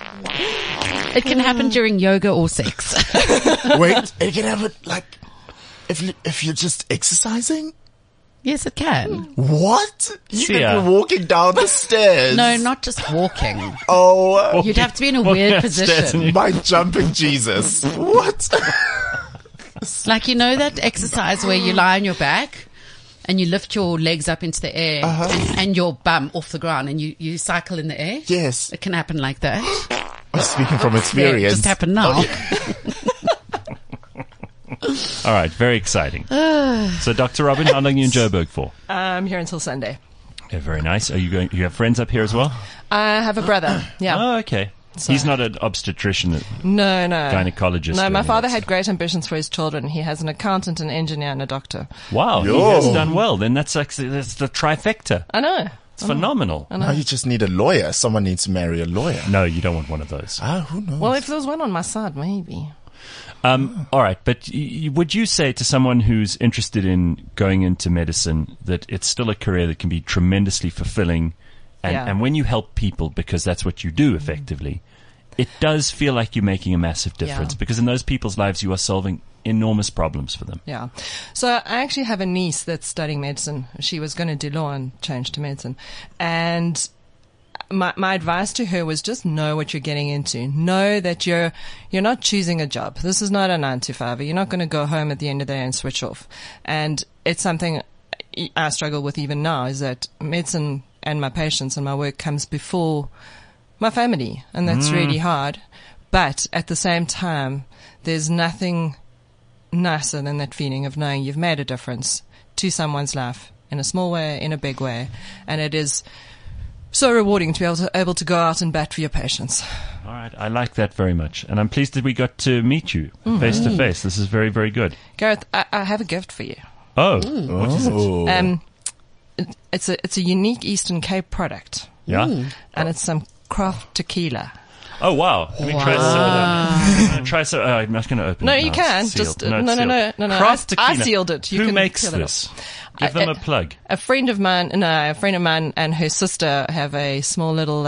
It can happen during yoga or sex. Wait, it can happen like if you're just exercising? Yes, it can. What? You could Yeah. be walking down the stairs. No, not just walking. Oh, You'd have to be in a weird position. my jumping Jesus. What? Like, you know that exercise where you lie on your back and you lift your legs up into the air and your bum off the ground and you cycle in the air? Yes. It can happen like that. I'm speaking from Yeah, experience. it just happened now. All right, very exciting. So, Dr. Robin, how long are you in Joburg for? I'm here until Sunday. Yeah, very nice. Are you going? You have friends up here as well? I have a brother. Yeah. Oh, okay. He's not an obstetrician, No. gynecologist. No, or my any father of that had great ambitions for his children. He has an accountant, an engineer, and a doctor. stuff. Wow, he Yo. has done well. Then that's the trifecta. I know. It's phenomenal. Now you just need a lawyer. Someone needs to marry a lawyer. No, you don't want one of those. Who knows? Well, if there was one on my side, maybe. All right, but would you say to someone who's interested in going into medicine that it's still a career that can be tremendously fulfilling, and when you help people, because that's what you do effectively, it does feel like you're making a massive difference, because in those people's lives you are solving enormous problems for them. Yeah. So I actually have a niece that's studying medicine. She was going to do law and change to medicine. And my advice to her was just know what you're getting into. Know that you're not choosing a job. This is not a 9 to 5. You're not going to go home at the end of the day and switch off. And it's something I struggle with even now, is that medicine and my patients and my work comes before my family. And that's really hard. But at the same time, there's nothing nicer than that feeling of knowing you've made a difference to someone's life in a small way, in a big way. And it is so rewarding to be able to go out and bat for your patients. All right, I like that very much, and I'm pleased that we got to meet you face to face. This is very, very good. Gareth, I have a gift for you. Oh, what is it? It's a unique Eastern Cape product, Yeah. and it's some craft tequila. Oh wow! Let me try some of that. I'm gonna try some. I'm not going to open No, it. you now. can. It's sealed. Just it's no. sealed. Craft I tequila. sealed it. You Who can makes peel it this? off. Give them a plug. A friend of mine and her sister have a small little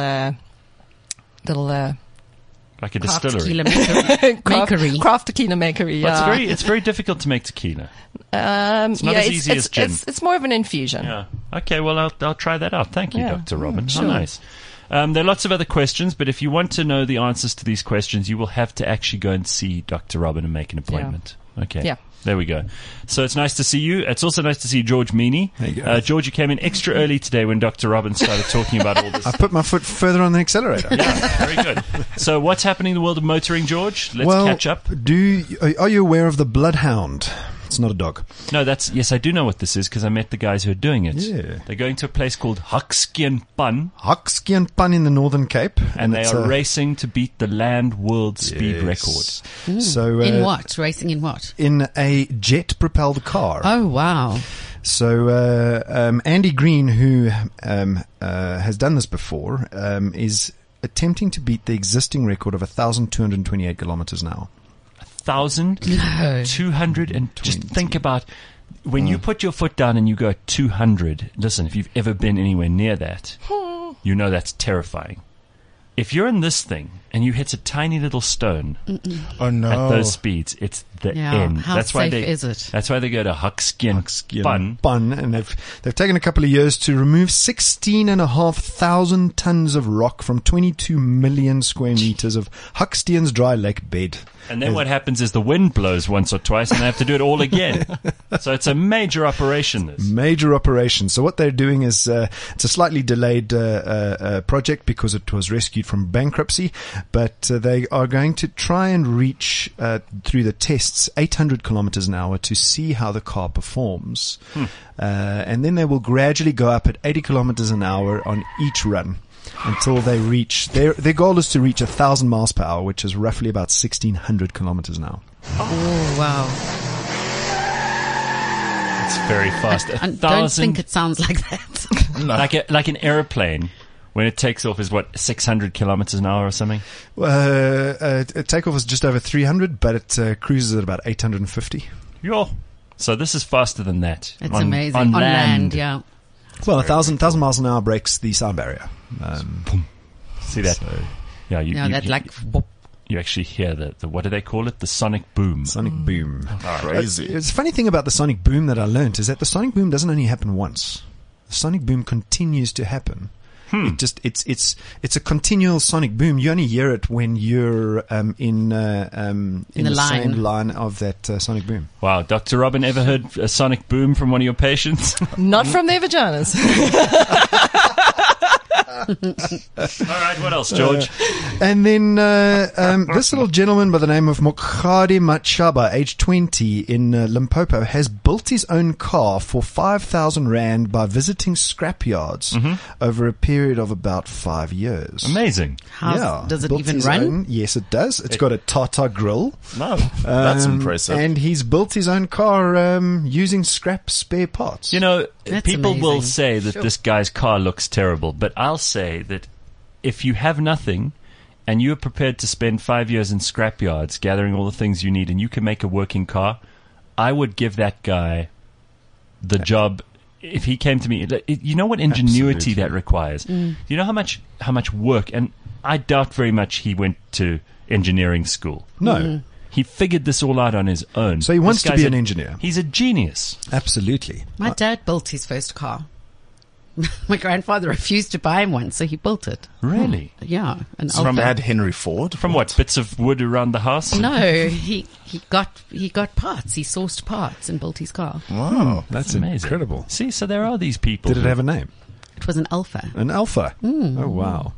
Like a Craft distillery. tequila makery. craft tequila makery. But Yeah. it's very difficult to make tequila. It's not as easy as gin. It's more of an infusion. Yeah. Okay. Well, I'll try that out. Thank you, Yeah. Dr. Robin. Sure. How nice. There are lots of other questions, but if you want to know the answers to these questions, you will have to actually go and see Dr. Robin and make an appointment. Okay. Yeah. There we go. So it's nice to see you. It's also nice to see George Meany. There you go. George, you came in extra early today when Dr. Robin started talking about all this. I put my foot further on the accelerator. Yeah, very good. So what's happening in the world of motoring, George? Let's catch up. Are you aware of the Bloodhound? It's not a dog. No, yes, I do know what this is because I met the guys who are doing it. Yeah. They're going to a place called Hakskeenpan, Hakskeenpan in the Northern Cape. and they it's are racing to beat the land world speed record. So, In what? Racing in what? in a jet-propelled car. Oh, wow. So Andy Green, who has done this before, is attempting to beat the existing record of 1,228 kilometers an hour. 1,200, and just think about when you put your foot down and you go 200. Listen, if you've ever been anywhere near that, you know that's terrifying. If you're in this thing and you hit a tiny little stone Oh no. at those speeds, it's the end. How safe is it? That's why they go to Hakskeenpan. Bun, and they've taken a couple of years to remove 16,500 tons of rock from 22 million square meters of Hucksteen's dry lake bed. And then what happens is the wind blows once or twice and they have to do it all again. So it's a major operation, this. Major operation. So what they're doing is it's a slightly delayed project because it was rescued from bankruptcy, but they are going to try and reach through the tests 800 kilometers an hour to see how the car performs. And then they will gradually go up at 80 kilometers an hour on each run until they reach their goal is to reach 1,000 miles per hour, which is roughly about 1,600 kilometers an hour. Oh, wow. It's very fast. I don't think it sounds like that. Like an airplane, when it takes off, is what, 600 kilometers an hour or something? Takeoff is just over 300, but it cruises at about 850. Yo. So this is faster than that. It's amazing. On land, yeah. Well, 1,000 miles an hour breaks the sound barrier. See that? Yeah, whoop. you actually hear the what do they call it? The sonic boom. Sonic boom. Crazy. It's a funny thing about the sonic boom that I learned is that the sonic boom doesn't only happen once. The sonic boom continues to happen. It's a continual sonic boom. You only hear it when you're in the same line of that sonic boom. Wow, Dr. Robin, ever heard a sonic boom from one of your patients? Not from their vaginas. All right, what else, George? And then this little gentleman by the name of Mokhadi Machaba, age 20, in Limpopo, has built his own car for 5,000 Rand by visiting scrapyards over a period of about 5 years. Amazing. Does it Built even his run? own. Yes, it does. It's got a Tata grill. No, that's impressive. And he's built his own car using scrap spare parts. You know, That's people will amazing. say that this guy's car looks terrible, but I'll say that if you have nothing and you're prepared to spend 5 years in scrapyards gathering all the things you need and you can make a working car, I would give that guy the job. If he came to me, you know what ingenuity that requires. You know how much work, and I doubt very much he went to engineering school. No. He figured this all out on his own. So he wants This to be guy's an engineer. He's a genius. Absolutely. My dad built his first car. My grandfather refused to buy him one, so he built it. Really? Yeah, an From Alfa. Dad Henry Ford. From what? Bits of wood around the house? No, he got parts. He sourced parts and built his car. Wow. That's Amazing. incredible. See, so there are these people. Did it have a name? It was an Alfa. An Alpha. Oh, wow.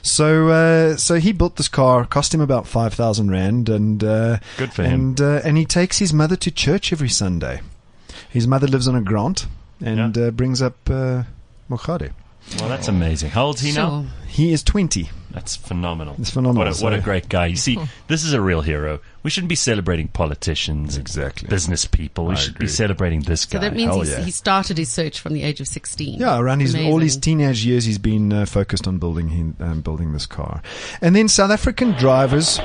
So he built this car, cost him about 5,000 Rand, and Good for him. And he takes his mother to church every Sunday. His mother lives on a grant and brings up Mokhadi. Well, that's amazing. How old's he now? Sure. He is 20. That's phenomenal. It's phenomenal. What a great guy. You see, this is a real hero. We shouldn't be celebrating politicians and Exactly. business people. We should be agree. celebrating this guy. So that means Hell yeah. he started his search from the age of 16. Yeah, around all his Amazing. teenage years, he's been focused on building this car. And then South African drivers.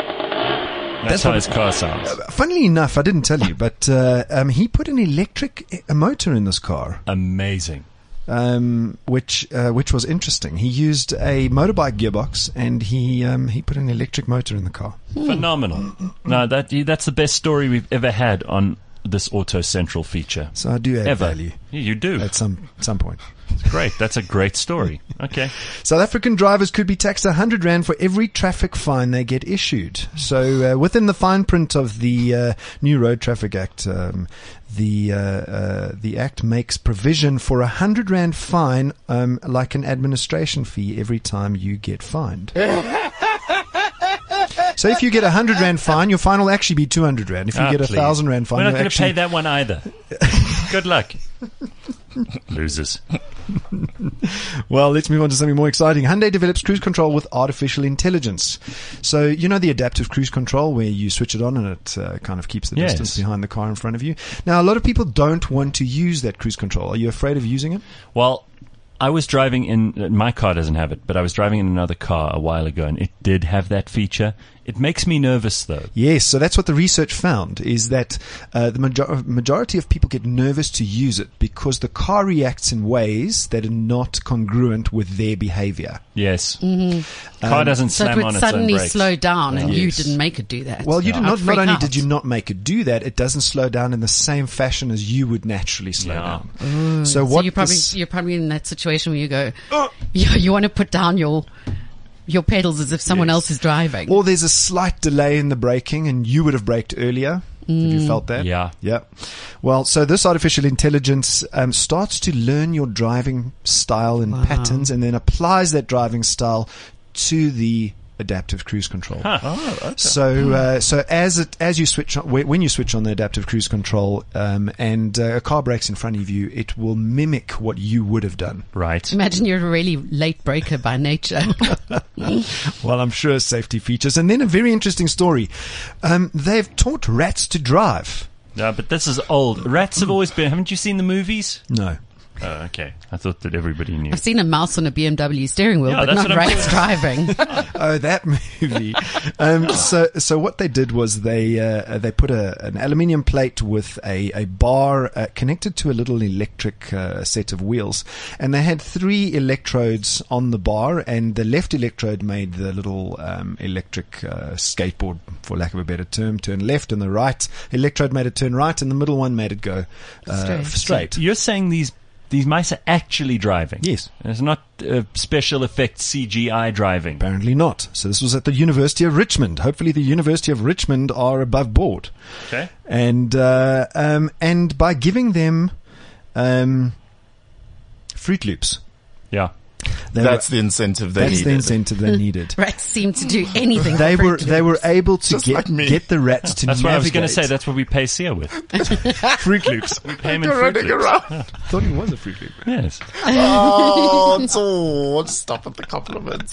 That's how his car sounds. Funnily enough, I didn't tell you, but he put an electric motor in this car. Amazing. Which was interesting. He used a motorbike gearbox and he put an electric motor in the car. Phenomenal. No, that's the best story we've ever had on this Auto Central feature. So I do add Ever. value You do. at some point. Great. That's a great story. Okay. South African drivers could be taxed 100 Rand for every traffic fine they get issued. So within the fine print of the new Road Traffic Act, the Act makes provision for 100 Rand fine, like an administration fee every time you get fined. So if you get 100 Rand fine, your fine will actually be 200 Rand. If you get a please. 1,000 Rand fine, We're not you'll going to actually pay that one either. Good luck. Losers. Well, let's move on to something more exciting. Hyundai develops cruise control with artificial intelligence. So, you know the adaptive cruise control where you switch it on and it kind of keeps the Yes. distance behind the car in front of you. Now, a lot of people don't want to use that cruise control. Are you afraid of using it? Well, I was driving in, my car doesn't have it, but I was driving in another car a while ago and it did have that feature. It makes me nervous though. Yes, so that's what the research found, is that the majority of people get nervous to use it because the car reacts in ways that are not congruent with their behavior. Yes. Car doesn't So slam it on would its own suddenly brakes. slow down, and you Yes. didn't make it do that. Well, you did I'd not freak only out. did you not make it do that, it doesn't slow down in the same fashion as you would naturally slow Yeah. down. So So what you're probably in that situation where you go, you want to put down your pedals as if someone else is driving. or there's a slight delay in the braking and you would have braked earlier. Have you felt that? Yeah. Yeah. Well, so this artificial intelligence starts to learn your driving style and patterns and then applies that driving style to the adaptive cruise control. So, so as you switch on, when you switch on the adaptive cruise control, and a car brakes in front of you, it will mimic what you would have done. Right. Imagine you're a really late breaker by nature. Well, I'm sure safety features. And then a very interesting story. They've taught rats to drive. Yeah, but this is old. Rats have always been. Haven't you seen the movies? No. Oh, okay. I thought that everybody knew. I've seen a mouse on a BMW steering wheel, Yeah, but that's not what I'm rats driving. Oh, that movie. So what they did was they put an aluminium plate with a bar connected to a little electric set of wheels, and they had 3 electrodes on the bar, and the left electrode made the little electric skateboard, for lack of a better term, turn left, and the right electrode made it turn right, and the middle one made it go straight. You're saying these mice are actually driving? Yes. It's not special effects CGI driving. Apparently not. So this was at the University of Richmond. Hopefully the University of Richmond are above board. Okay. And by giving them Fruit Loops, Yeah. That's the incentive they that's needed. the incentive they needed. Rats seem to do anything. They for were Fruit they were Loops. able to Just like me. get the rats to That's navigate. what I was going to say. That's what we pay Sia with. Fruit Loops. We pay him in You're Fruit running Loops. around. Thought he was a Fruit Loop. Yes. Oh, George, stop at the compliments.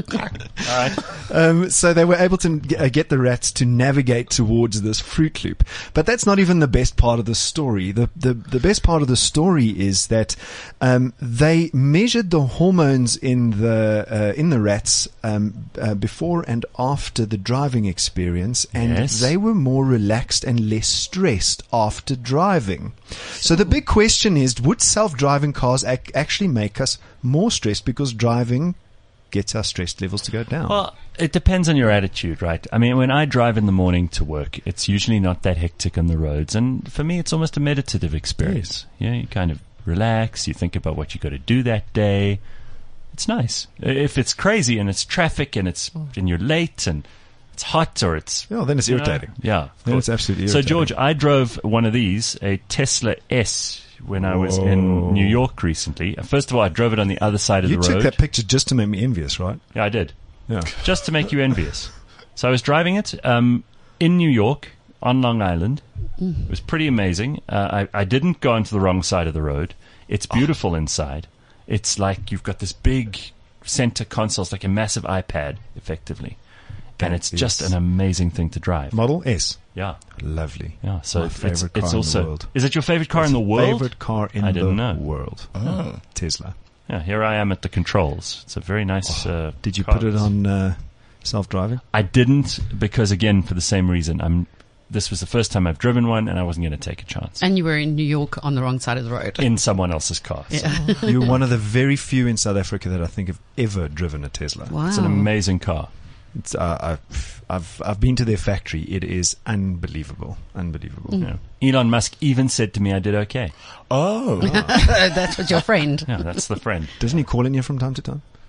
So they were able to get the rats to navigate towards this Fruit Loop. But that's not even the best part of the story. The best part of the story is that they measured the hormones in the rats before and after the driving experience, and Yes. they were more relaxed and less stressed after driving. So the big question is, would self-driving cars actually make us more stressed because driving gets our stress levels to go down? Well, it depends on your attitude, right? I mean, when I drive in the morning to work, it's usually not that hectic on the roads. And for me, it's almost a meditative experience. Yeah, you kind of relax. You think about what you got to do that day. It's nice. If it's crazy and it's traffic and you're late and it's hot or it's... Yeah, then it's you know, irritating. yeah. of Then course. it's absolutely So, irritating. George, I drove one of these, a Tesla S, when I was in New York recently. First of all, I drove it on the other side of You the took road. that picture just to make me envious, right? Yeah, I did. Yeah. Just to make you envious. So I was driving it in New York on Long Island. It was pretty amazing. I didn't go onto the wrong side of the road. It's beautiful inside. It's like you've got this big center console. It's like a massive iPad, effectively. And it's just an amazing thing to drive. Model S. Yeah. Lovely. Yeah. So My it's favorite car it's in also. the world. Is it your favorite car in the world? Favorite car in I the didn't know. world. Tesla. Yeah. Here I am at the controls. It's a very nice. Did you car. put it on self-driving? I didn't because, again, for the same reason. This was the first time I've driven one, and I wasn't going to take a chance And you were in New York on the wrong side of the road. in someone else's car. So You're one of the very few in South Africa that I think have ever driven a Tesla. Wow. it's an amazing car. It's, I've been to their factory. It is unbelievable. Unbelievable. Yeah. Elon Musk even said to me, "I did okay." Oh. That's what your friend. Yeah, that's the friend. Doesn't he call in you from time to time?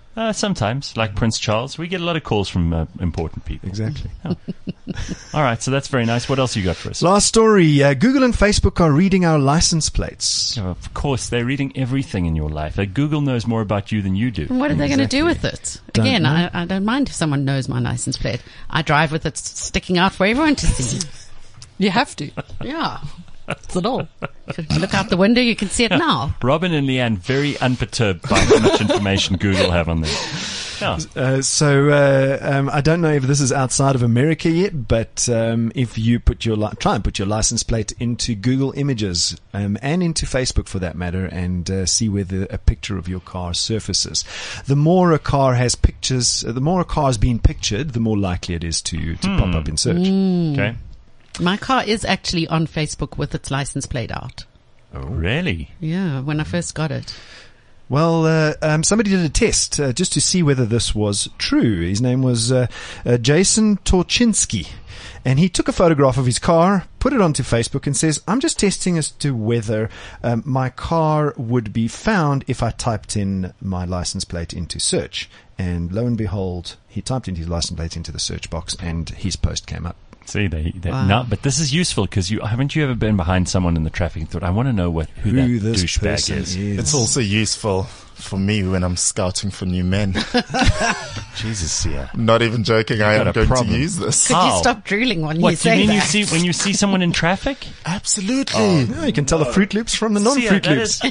Sometimes, like Prince Charles, we get a lot of calls from important people. Exactly. All right, so that's very nice. What else you got for us? Last story. Google and Facebook are reading our license plates. Oh, of course, they're reading everything in your life. Google knows more about you than you do. And what are they going to do with it? Again, know. I don't mind if someone knows my license plate. I drive with it sticking out for everyone to see. You have to. Yeah. That's it all. If you look out the window, you can see it now. Robin and Leanne, very unperturbed by how much information Google have on them. Yeah. I don't know if this is outside of America yet, but if you try and put your license plate into Google Images and into Facebook for that matter, and see whether a picture of your car surfaces. The more a car has pictures, the more a car is being pictured, the more likely it is to pop up in search. Okay. My car is actually on Facebook with its license plate out. Oh, really? Yeah, when I first got it. Well, somebody did a test just to see whether this was true. His name was Jason Torchinsky. And he took a photograph of his car, put it onto Facebook, and says, I'm just testing as to whether my car would be found if I typed in my license plate into search. And lo and behold, he typed in his license plate into the search box, and his post came up. See, no, but this is useful because haven't you ever been behind someone in the traffic and thought, I want to know who that this douchebag person is. It's also useful for me when I'm scouting for new men. Jesus, yeah. Not even joking, I got am a going problem. to use this. Could How? you stop drooling when you What, do you say mean that? when you see someone in traffic? Absolutely. Yeah, you can tell the Fruit Loops from the non-Fruit Loops.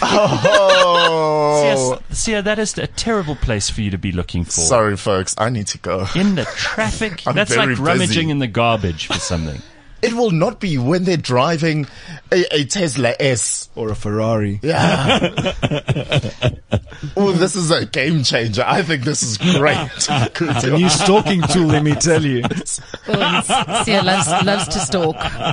Oh. See, that is a terrible place for you to be looking for. Sorry, folks. I need to go. In the traffic? I'm That's very like rummaging busy. in the garbage for something. It will not be when they're driving a Tesla S. Or a Ferrari. Yeah. Oh, this is a game changer. I think this is great. It's a new stalking tool, let me tell you. Sia loves to stalk.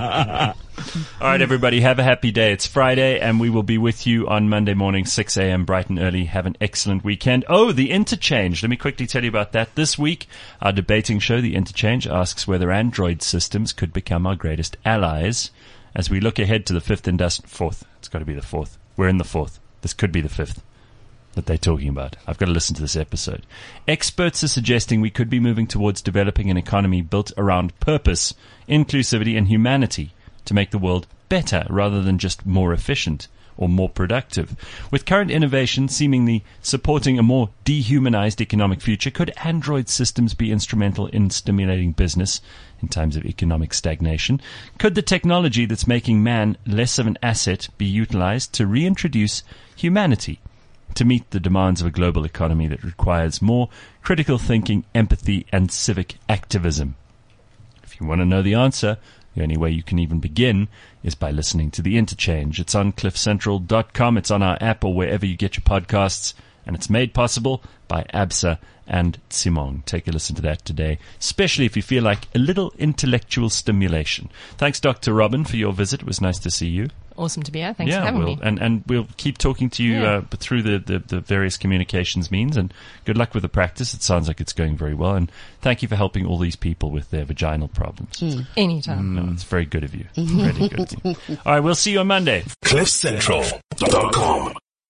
All right, everybody, have a happy day. It's Friday, and we will be with you on Monday morning, 6 a.m. bright and early. Have an excellent weekend. Oh, the Interchange. Let me quickly tell you about that. This week, our debating show, The Interchange, asks whether Android systems could become our greatest allies as we look ahead to the fourth. It's got to be the fourth. We're in the fourth. This could be the fifth that they're talking about. I've got to listen to this episode. Experts are suggesting we could be moving towards developing an economy built around purpose, inclusivity, and humanity to make the world better rather than just more efficient or more productive. With current innovation seemingly supporting a more dehumanized economic future, could Android systems be instrumental in stimulating business in times of economic stagnation? Could the technology that's making man less of an asset be utilized to reintroduce humanity to meet the demands of a global economy that requires more critical thinking, empathy, and civic activism? If you want to know the answer, the only way you can even begin is by listening to The Interchange. It's on cliffcentral.com. It's on our app or wherever you get your podcasts. And it's made possible by ABSA and Tsimong. Take a listen to that today, especially if you feel like a little intellectual stimulation. Thanks, Dr. Robin, for your visit. It was nice to see you. Awesome to be here. Thanks for having me. And we'll keep talking to you through the various communications means. And good luck with the practice. It sounds like it's going very well. And thank you for helping all these people with their vaginal problems. Anytime. No, it's very good of you. Really good of you. All right, we'll see you on Monday. CliffCentral.com